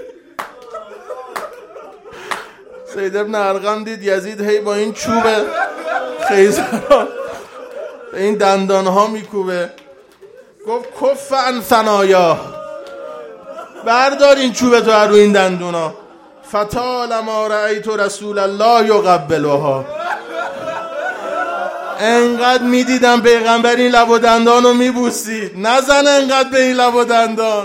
زید ابن ارقم دید یزید هی با این چوب خیزران به این دندان ها میکوبه. گفت کف عن ثنایا، بردار این چوبه تو رو این دندونا. فطال ما رأیت رسول الله یقبلها، انقدر میدیدم پیغمبر این لب و دندان رو میبوسید، نزن انقدر به این لب و دندان.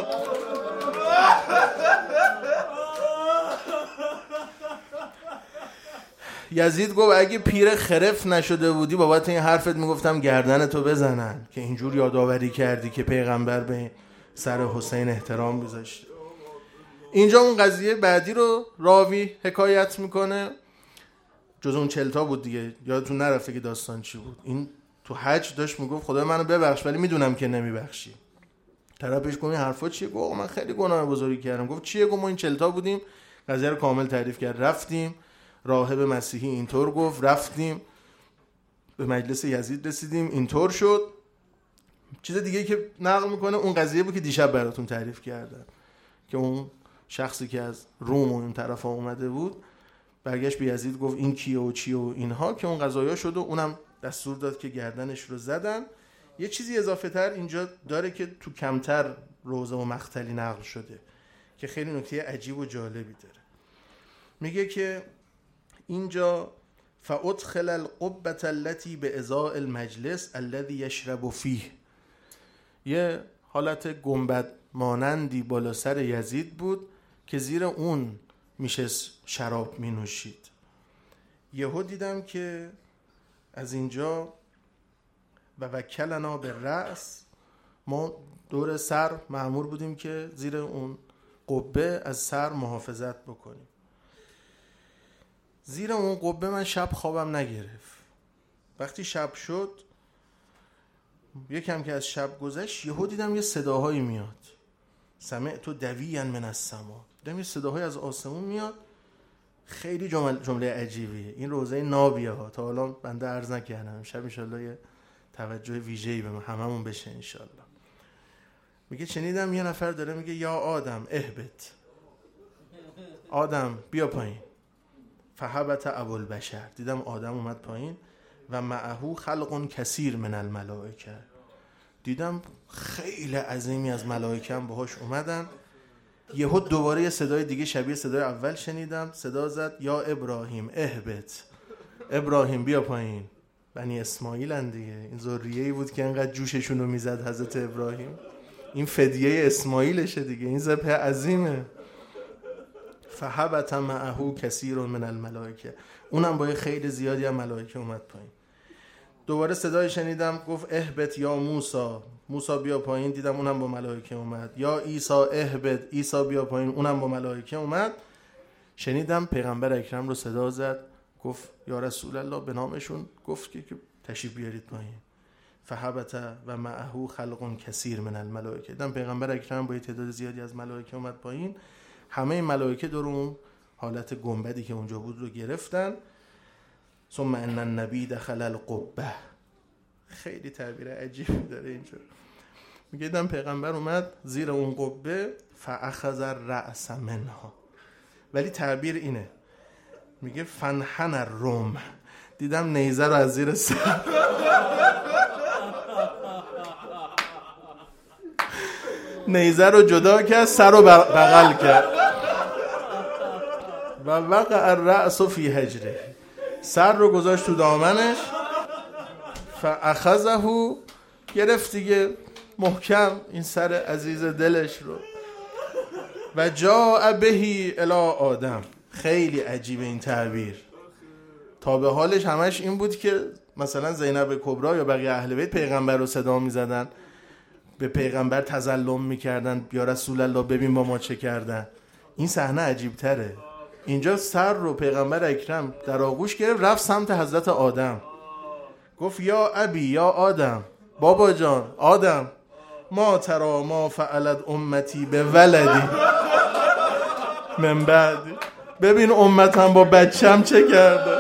یزید گفت اگه پیر خرف نشده بودی بابت این حرفت میگفتم گردن تو بزنن که اینجور یادآوری کردی که پیغمبر به سر حسین احترام گذاشته. اینجا اون قضیه بعدی رو راوی حکایت میکنه، جز اون چلتا بود دیگه، یادتون نرفته که داستان چی بود. این تو حج داشت میگفت خدای منو ببخش ولی میدونم که نمیبخشی. طرفش گفت این حرفا چیه؟ گفت من خیلی گناه بزرگی کردم. گفت چیه؟ گفت ما این چلتا بودیم. قضیه رو کامل تعریف کرد. رفتیم راهب مسیحی اینطور گفت، رفتیم به مجلس یزید رسیدیم اینطور شد. چیز دیگه که نقل میکنه اون قضیه بود که دیشب براتون تعریف کردم که اون شخصی که از روم و این طرفا اومده بود برگشت به یزید گفت این کیه و چیه و اینها، که اون قضایا شد و اونم دستور داد که گردنش رو زدن. یه چیزی اضافه تر اینجا داره که تو کمتر روزه و مقتلی نقل شده که خیلی نکته عجیب و جالبی داره. میگه که اینجا فادخل القبة التي بإزاء المجلس الذي يشرب فيه، یه حالت گنبد مانندی بالا سر یزید بود که زیر اون میشه شراب می نوشید. یهو دیدم که از اینجا و وکلنا به رأس، ما دور سر مأمور بودیم که زیر اون قبه از سر محافظت بکنیم. زیر اون قبه من شب خوابم نگرفت. وقتی شب شد یکم که از شب گذشت یهو دیدم یه صداهایی میاد. سمعت دویا من السما، دیدم یه صداهایی از آسمون میاد. خیلی جمله, جمله عجیبیه. این روزه نابیه ها، تا حالا بنده عرض نکردم، شب انشالله یه توجه ویژه‌ای به ما هممون بشه انشالله. میگه شنیدم یه نفر داره میگه یا آدم اهبط، آدم بیا پایین. فهبط ابوالبشر، دیدم آدم اومد پایین و معه خلق کثیر من الملائکه، دیدم خیلی عظیمی از ملائکه هم باهاش اومدن. یهو دوباره یه صدای دیگه شبیه صدای اول شنیدم، صدا زد یا ابراهیم اهبط، ابراهیم بیا پایین. بنی اسماعیل ان دیگه، این ذریه‌ای بود که انقدر جوششون رو میزد حضرت ابراهیم، این فدیه اسماعیلشه دیگه، این ذبح عظیمه. فهبط معه کثیر من الملائکه، اونم با خیلی زیادی از ملائکه اومد پایین. دوباره صدای شنیدم گفت اهبط یا موسی، موسی بیا پایین، دیدم اونم با ملائکه اومد. یا عیسی اهبط، عیسی بیا پایین، اونم با ملائکه اومد. شنیدم پیغمبر اکرم رو صدا زد، گفت یا رسول الله، به نامشون گفت که تشریف بیارید پایین. فهبط و معه خلق کثیر من الملائکه، دیدم پیغمبر اکرم با تعداد زیادی از ملائکه اومد پایین. همه ملائکه دور اون حالت گنبدی که اونجا بود رو گرفتن. ثم ان النبی دخل القبه، خیلی تعبیر عجیبی داره اینجا. میگه دیدم پیغمبر اومد زیر اون قبه فاخذ الرأس منها، ولی تعبیر اینه، میگه فنحن الرم، دیدم نیزه رو از زیر سر نیزه رو جدا کرد، سر رو بغل کرد. و وقع الرأس فی حجره، سر رو گذاشت تو دامنش. فاخذه، گرفت دیگه محکم این سر عزیز دلش رو. و جاء بهی الی آدم، خیلی عجیبه این تعبیر. تا به حالش همش این بود که مثلا زینب کبرا یا بقیه اهل بیت پیغمبر رو صدا میزدن، به پیغمبر تظلم میکردن، یا رسول الله ببین با ما چه کردن. این صحنه عجیب تره. اینجا سر رو پیغمبر اکرم در آغوش گرفت، رفت سمت حضرت آدم، گفت یا ابی یا آدم، بابا جان آدم، ما ترا ما فعلت امتی به ولدی من بعد، ببین امتم با بچم چه کرده.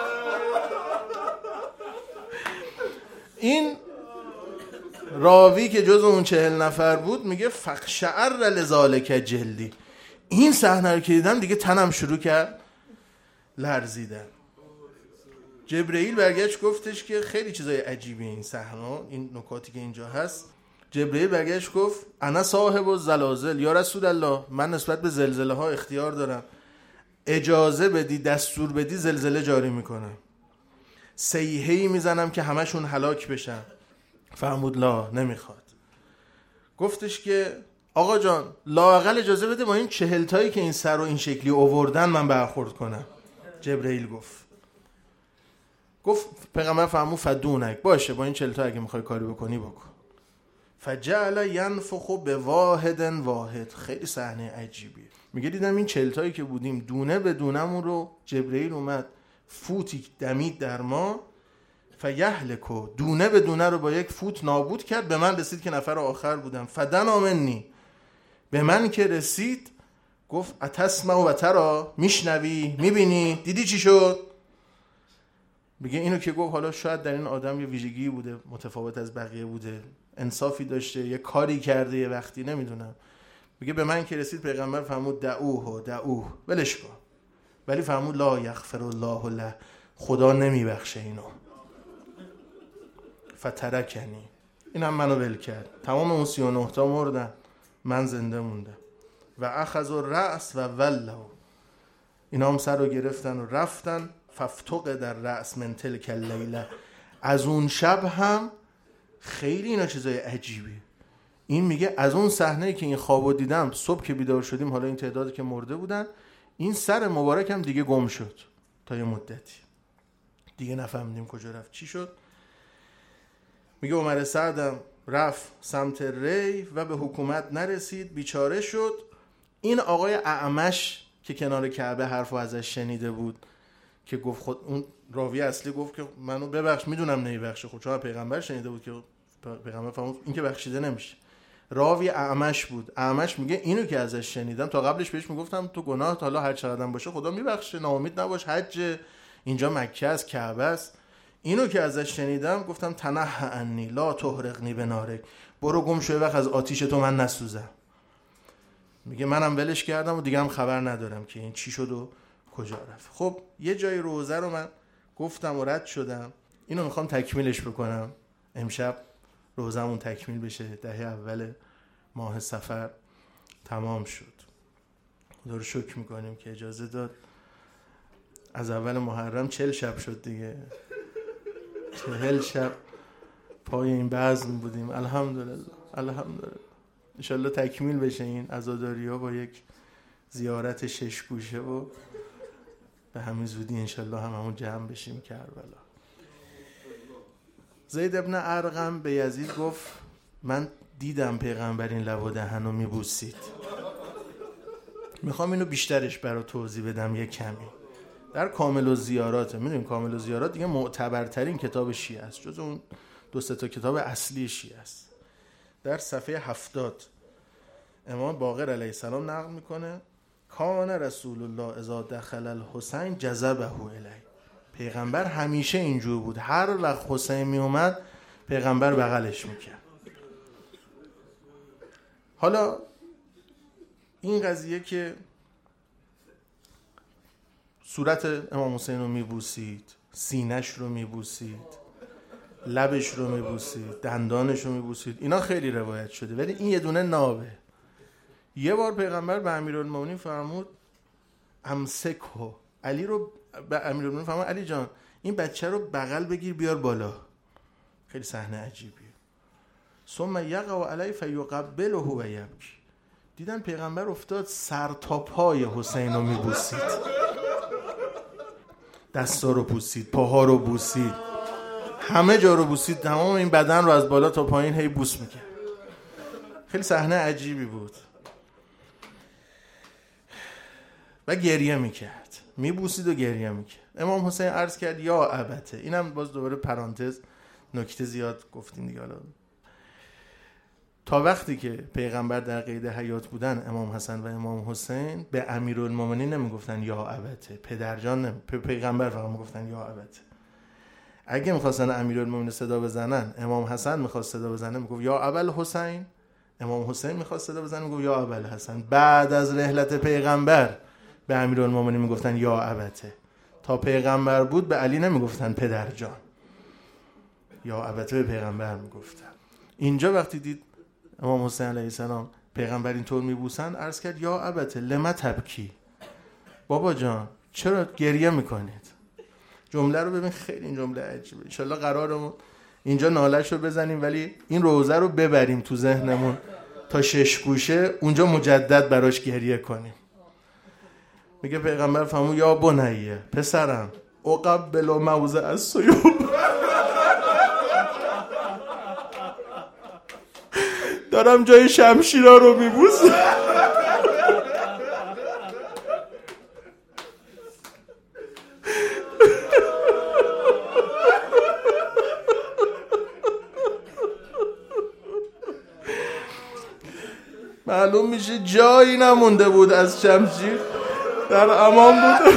این راوی که جز اون چهل نفر بود میگه فقشعر لذالک جلدی، این صحنه رو که دیدم دیگه تنم شروع کرد لرزیدن. جبرئیل برگشت گفتش که خیلی چیزای عجیبی این صحنه، این نکاتی که اینجا هست. جبرئیل برگشت گفت انا صاحب الزلازل یا رسول الله، من نسبت به زلزله ها اختیار دارم، اجازه بدی دستور بدی زلزله جاری میکنم، صیحه‌ای میزنم که همشون هلاک بشن. فرمود لا، نمیخواد. گفتش که آقا جان لااقل اجازه بده با این چهل تایی که این سر و این شکلی آوردن من برخورد کنم. جبرئیل گفت گفت پیغمبر فرمود فدونک، باشه با این چهل تا اگه میخوای کاری بکنی بکن. فجعل ینفخ به واحد واحد. خیلی صحنه عجیبیه. میگه دیدم این چهل تایی که بودیم دونه به دونمون رو جبرئیل اومد فوتی دمید در ما، فیهلکو، دونه به دونه رو با یک فوت نابود کرد. به من رسید که نفر آخر بودم. فدنا منی، به من که رسید گفت اتسمع و ترا، میشنوی میبینی دیدی چی شد؟ میگه اینو که گفت حالا شاید در این آدم یه ویژگی بوده متفاوت از بقیه بوده، انصافی داشته، یه کاری کرده یه وقتی، نمیدونم. میگه به من که رسید پیغمبر فرمود دعوه دعوه، ولش کن. ولی فرمود لا یغفر الله له، خدا نمیبخشه اینو. فترکنی، اینم منو ول کرد. تمام اون سی و نه تا مردن، من زنده موندم. و اخذ الرأس و ولوا، اینا هم سر رو گرفتن و رفتن. ففتق در رأس من تلک اللیله، از اون شب هم خیلی اینا چیزای عجیبی. این میگه از اون صحنه‌ای که این خوابو دیدم صبح که بیدار شدیم، حالا این تعدادی که مرده بودن، این سر مبارکم دیگه گم شد تا یه مدتی دیگه نفهمیدیم کجا رفت چی شد. میگه عمر سعدم رفت سمت ری و به حکومت نرسید، بیچاره شد. این آقای اعمش که کنار کعبه حرفو ازش شنیده بود که گفت خود اون راوی اصلی گفت که منو ببخش، میدونم نمیبخشه، خود چون پیغمبر شنیده بود که پیغمبر فرمود این که بخشیده نمیشه. راوی اعمش بود. اعمش میگه اینو که ازش شنیدم، تا قبلش بهش میگفتم تو گناه حالا هر چقدر باشه خدا میبخشه، ناامید نباش، حج اینجا مکه است، کعبه است. اینو که ازش شنیدم گفتم تنح عنی لا تحرقنی بنارک، برو گم شو وقت از آتیش تو من نسوزم. میگه منم ولش کردم و دیگه هم خبر ندارم که این چی شد و کجا رفت. خب یه جای روزه رو من گفتم و رد شدم، اینو میخوام تکمیلش بکنم. امشب روزمون تکمیل بشه، دهه اول ماه صفر تمام شد. خدا رو شکر میکنیم که اجازه داد. از اول محرم چهل شب شد دیگه، چهل شب پای این بزم بودیم. الحمدلله الحمدلله. انشالله تکمیل بشه این عزاداری ها با یک زیارت شش گوشه و به همین زودی انشالله هم همون جمع بشیم کربلا. زید ابن ارقم به یزید گفت من دیدم پیغمبر این لب و دهن رو میبوسید. میخوام اینو بیشترش برای توضیح بدم یک کمی. در کامل الزیارات، میدونیم کامل الزیارات دیگه معتبرترین کتاب شیعه است، جز اون دو سه تا کتاب اصلی شیعه است. در صفحه هفتاد امام باقر علیه السلام نقل میکنه کان رسول الله اذا دخل الحسین جذبه الیه، پیغمبر همیشه اینجور بود، هر وقت حسین می اومد پیغمبر بغلش میکرد. حالا این قضیه که صورت امام حسین رو میبوسید، سینش رو میبوسید، لبش رو میبوسید، دندانش رو میبوسید، اینا خیلی روایت شده، ولی این یه دونه نابه. یه بار پیغمبر به امیرالمومنین فرمود امسکو، علی رو به امیرالمومنین فرمود علی جان این بچه رو بغل بگیر بیار بالا. خیلی صحنه عجیبیه. ثم یقع علی فیقبله و یبکی. دیدن پیغمبر افتاد سر تا پای حسین رو میبوسید، دستا رو بوسید، پاها رو بوسید، همه جا رو بوسید، تمام این بدن رو از بالا تا پایین هی بوس میکرد. خیلی صحنه عجیبی بود و گریه میکرد، میبوسید و گریه میکرد. امام حسین عرض کرد یا ابته، اینم باز دوباره پرانتز، نکته زیاد گفتیم دیگه. حالا تا وقتی که پیغمبر در قید حیات بودن امام حسن و امام حسین به امیرالمومنین نمیگفتن یا ابته، پدرجان نمی... پیغمبر فقط میگفتن یا ابته. اگه میخواستن امیرالمومنین صدا بزنن، امام حسن میخواست صدا بزنه میگفت یا ابوالحسین، امام حسین میخواست صدا بزنه میگفت یا ابوالحسن. بعد از رحلت پیغمبر به امیرالمومنین میگفتن یا ابته. تا پیغمبر بود به علی نمیگفتن پدر جان، یا ابته به پیغمبر میگفتن. اینجا وقتی دید امام حسین علیه السلام پیغمبر اینطور میبوسن، عرض کرد یا ابته لما تبکی، بابا جان چرا گریه میکنید؟ جمله رو ببین، خیلی این جمله عجیبه. ان شاءالله قرارمون اینجا ناله‌شو بزنیم ولی این روزه رو ببریم تو ذهنمون تا شش گوشه، اونجا مجدد براش گریه کنیم. میگه پیغمبر فرمود یا بنیه، پسرم، اقبل موضع السیوف، دارم جای شمشیرا رو میبوسم. معلوم میشه جایی نمونده بود از شمشیر، در امان بود.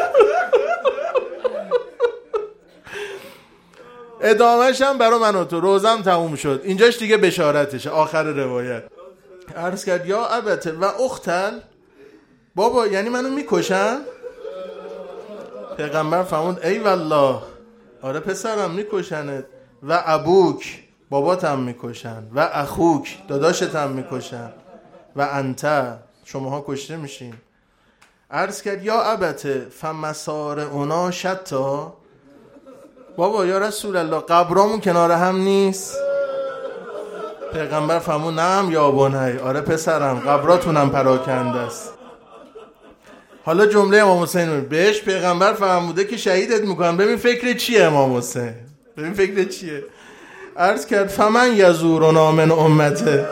ادامهش هم برای من و تو، روزم تموم شد، اینجاش دیگه بشارتشه، آخر روایت. عرض کرد یا ابته و اختل، بابا یعنی منو میکشن؟ پیغمبر فرمود ای والله، آره پسرم میکشنت، و ابوک، بابات هم میکشن، و اخوک، داداشت هم میکشن، و انت، شماها کشته میشین. عرض کرد یا ابته فمسار اونا شتا، بابا یا رسول الله قبرامون کنار هم نیست؟ پیغمبر فرمود نعم یا بنی، آره پسرم قبراتونم پراکنده است. حالا جمله امام حسین بهش پیغمبر فرموده که شهیدت میکنم، ببین فکر چیه امام حسین، ببین فکر چیه. عرض کرد فمن یزورنا من امته،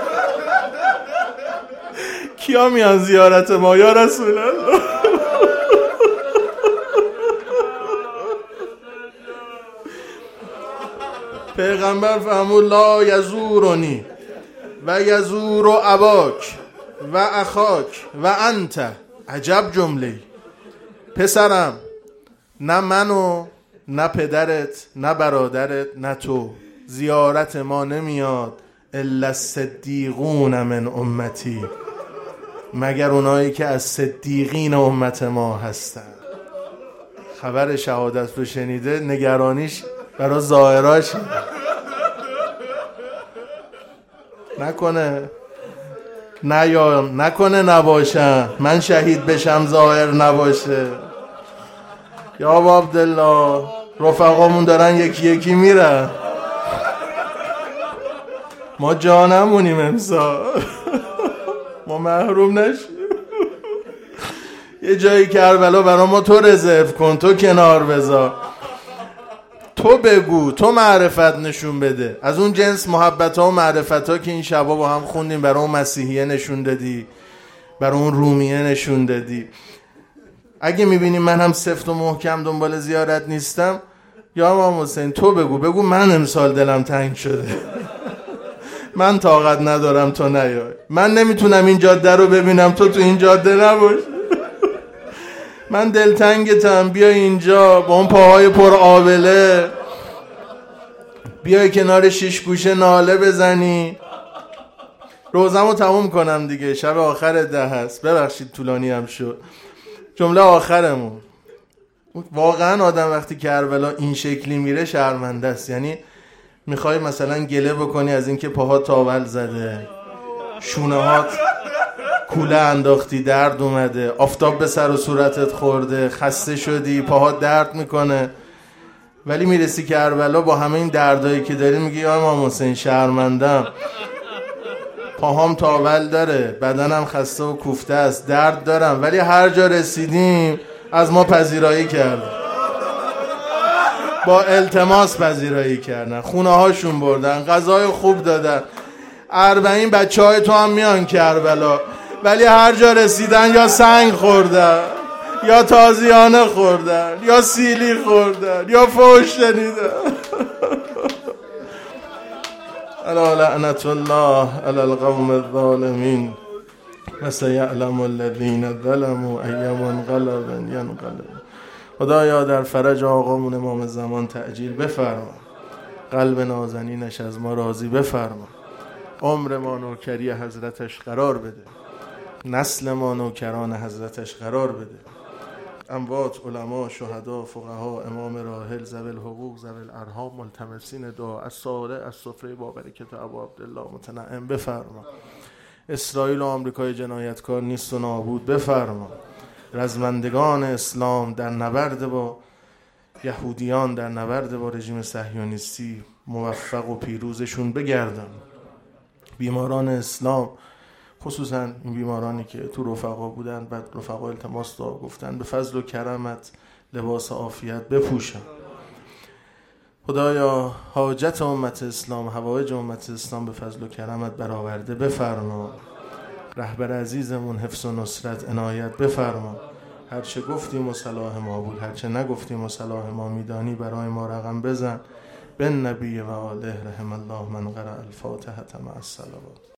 کیا میان زیارت ما یا رسول الله؟ پیغمبر فرمود لا یزورنی و یزور اباک و اخاک و انت. عجب جمله. پسرم، نه منو، نه پدرت، نه برادرت، نه تو زیارت ما نمیاد الا الصدیقون من امتی، مگر اونایی که از صدیقین امت ما هستن. خبر شهادت رو شنیده، نگرانیش برای ظاهراش نکنه نه یا نکنه نباشم من شهید بشم ظاهر نباشه. یا ابا عبدالله رفقامون دارن یکی یکی میرن، ما جا نمونیم امسال، ما محروم نشیم. یه جایی کربلا برای ما تو رزرو کن، تو کنار بذار، تو بگو، تو معرفت نشون بده. از اون جنس محبت ها و معرفت ها که این شبا با هم خوندیم، برای اون مسیحیه نشون دادی، برای اون رومیه نشون دادی. اگه میبینی من هم سفت و محکم دنبال زیارت نیستم، یا امام حسین تو بگو، بگو من امسال دلم تنگ شده، من طاقت ندارم تو نیای، من نمیتونم این جاده رو ببینم تو تو این جاده نباش، من دلتنگتم، بیا اینجا با اون پاهای پر آبله، بیا کنار شیش گوشه ناله بزنی. روزمو تموم کنم دیگه، شب آخر ده هست، ببخشید طولانی هم شد. جمله آخرمون، واقعا آدم وقتی کربلا این شکلی میره شرمنده است. یعنی میخوای مثلا گله بکنی از اینکه پاها تاول زده، شونه هات کوله انداختی، درد اومده، آفتاب به سر و صورتت خورده، خسته شدی، پاهات درد میکنه، ولی میرسی کربلا با همه این دردایی که داری میگی یا امام حسین شرمندم، پاهام تاول داره، بدنم خسته و کوفته است، درد دارم، ولی هر جا رسیدیم از ما پذیرایی کردن، با التماس پذیرایی کردن، خونه هاشون بردن، غذای خوب دادن، اربعین بچه های تو هم میان کربلا، ولی هر جا رسیدن یا سنگ خوردن، یا تازیانه خوردن، یا سیلی خوردن، یا فحش شنیدن. الا لعنت الله علی القوم الظالمین و سیعلم الذین ظلموا ای منقلب ینقلب خدایا در فرج آقامون امام زمان تعجیل بفرما، قلب نازنینش از ما راضی بفرما، عمر ما نوکری حضرتش قرار بده، نسل ما نوکران حضرتش قرار بده. اموات، علما، شهدا، فقها، امام راحل، ذوی الحقوق، ذوی الارحام، ملتمسین دعا از ساله از سفره با برکت ابا عبدالله متنعم بفرما. اسرائیل و آمریکای جنایتکار نیست و نابود بفرما. رزمندگان اسلام در نبرد با یهودیان، در نبرد با رژیم صهیونیستی موفق و پیروزشون بگردن. بیماران اسلام، خصوصا این بیمارانی که تو رفقا بودن، بعد رفقا التماس دعا گفتن، به فضل و کرمت لباس عافیت بپوشن. خدایا حاجت امت اسلام، حوائج امت اسلام به فضل و کرمت برآورده بفرما. رهبر عزیزمون حفظ و نصرت عنایت بفرما. هر چه گفتیم و صلاح ما بود، هر چه نگفتیم و صلاح ما میدانی برای ما رقم بزن. بن نبی و آله رحم الله من قرأ الفاتحه مع الصلوات.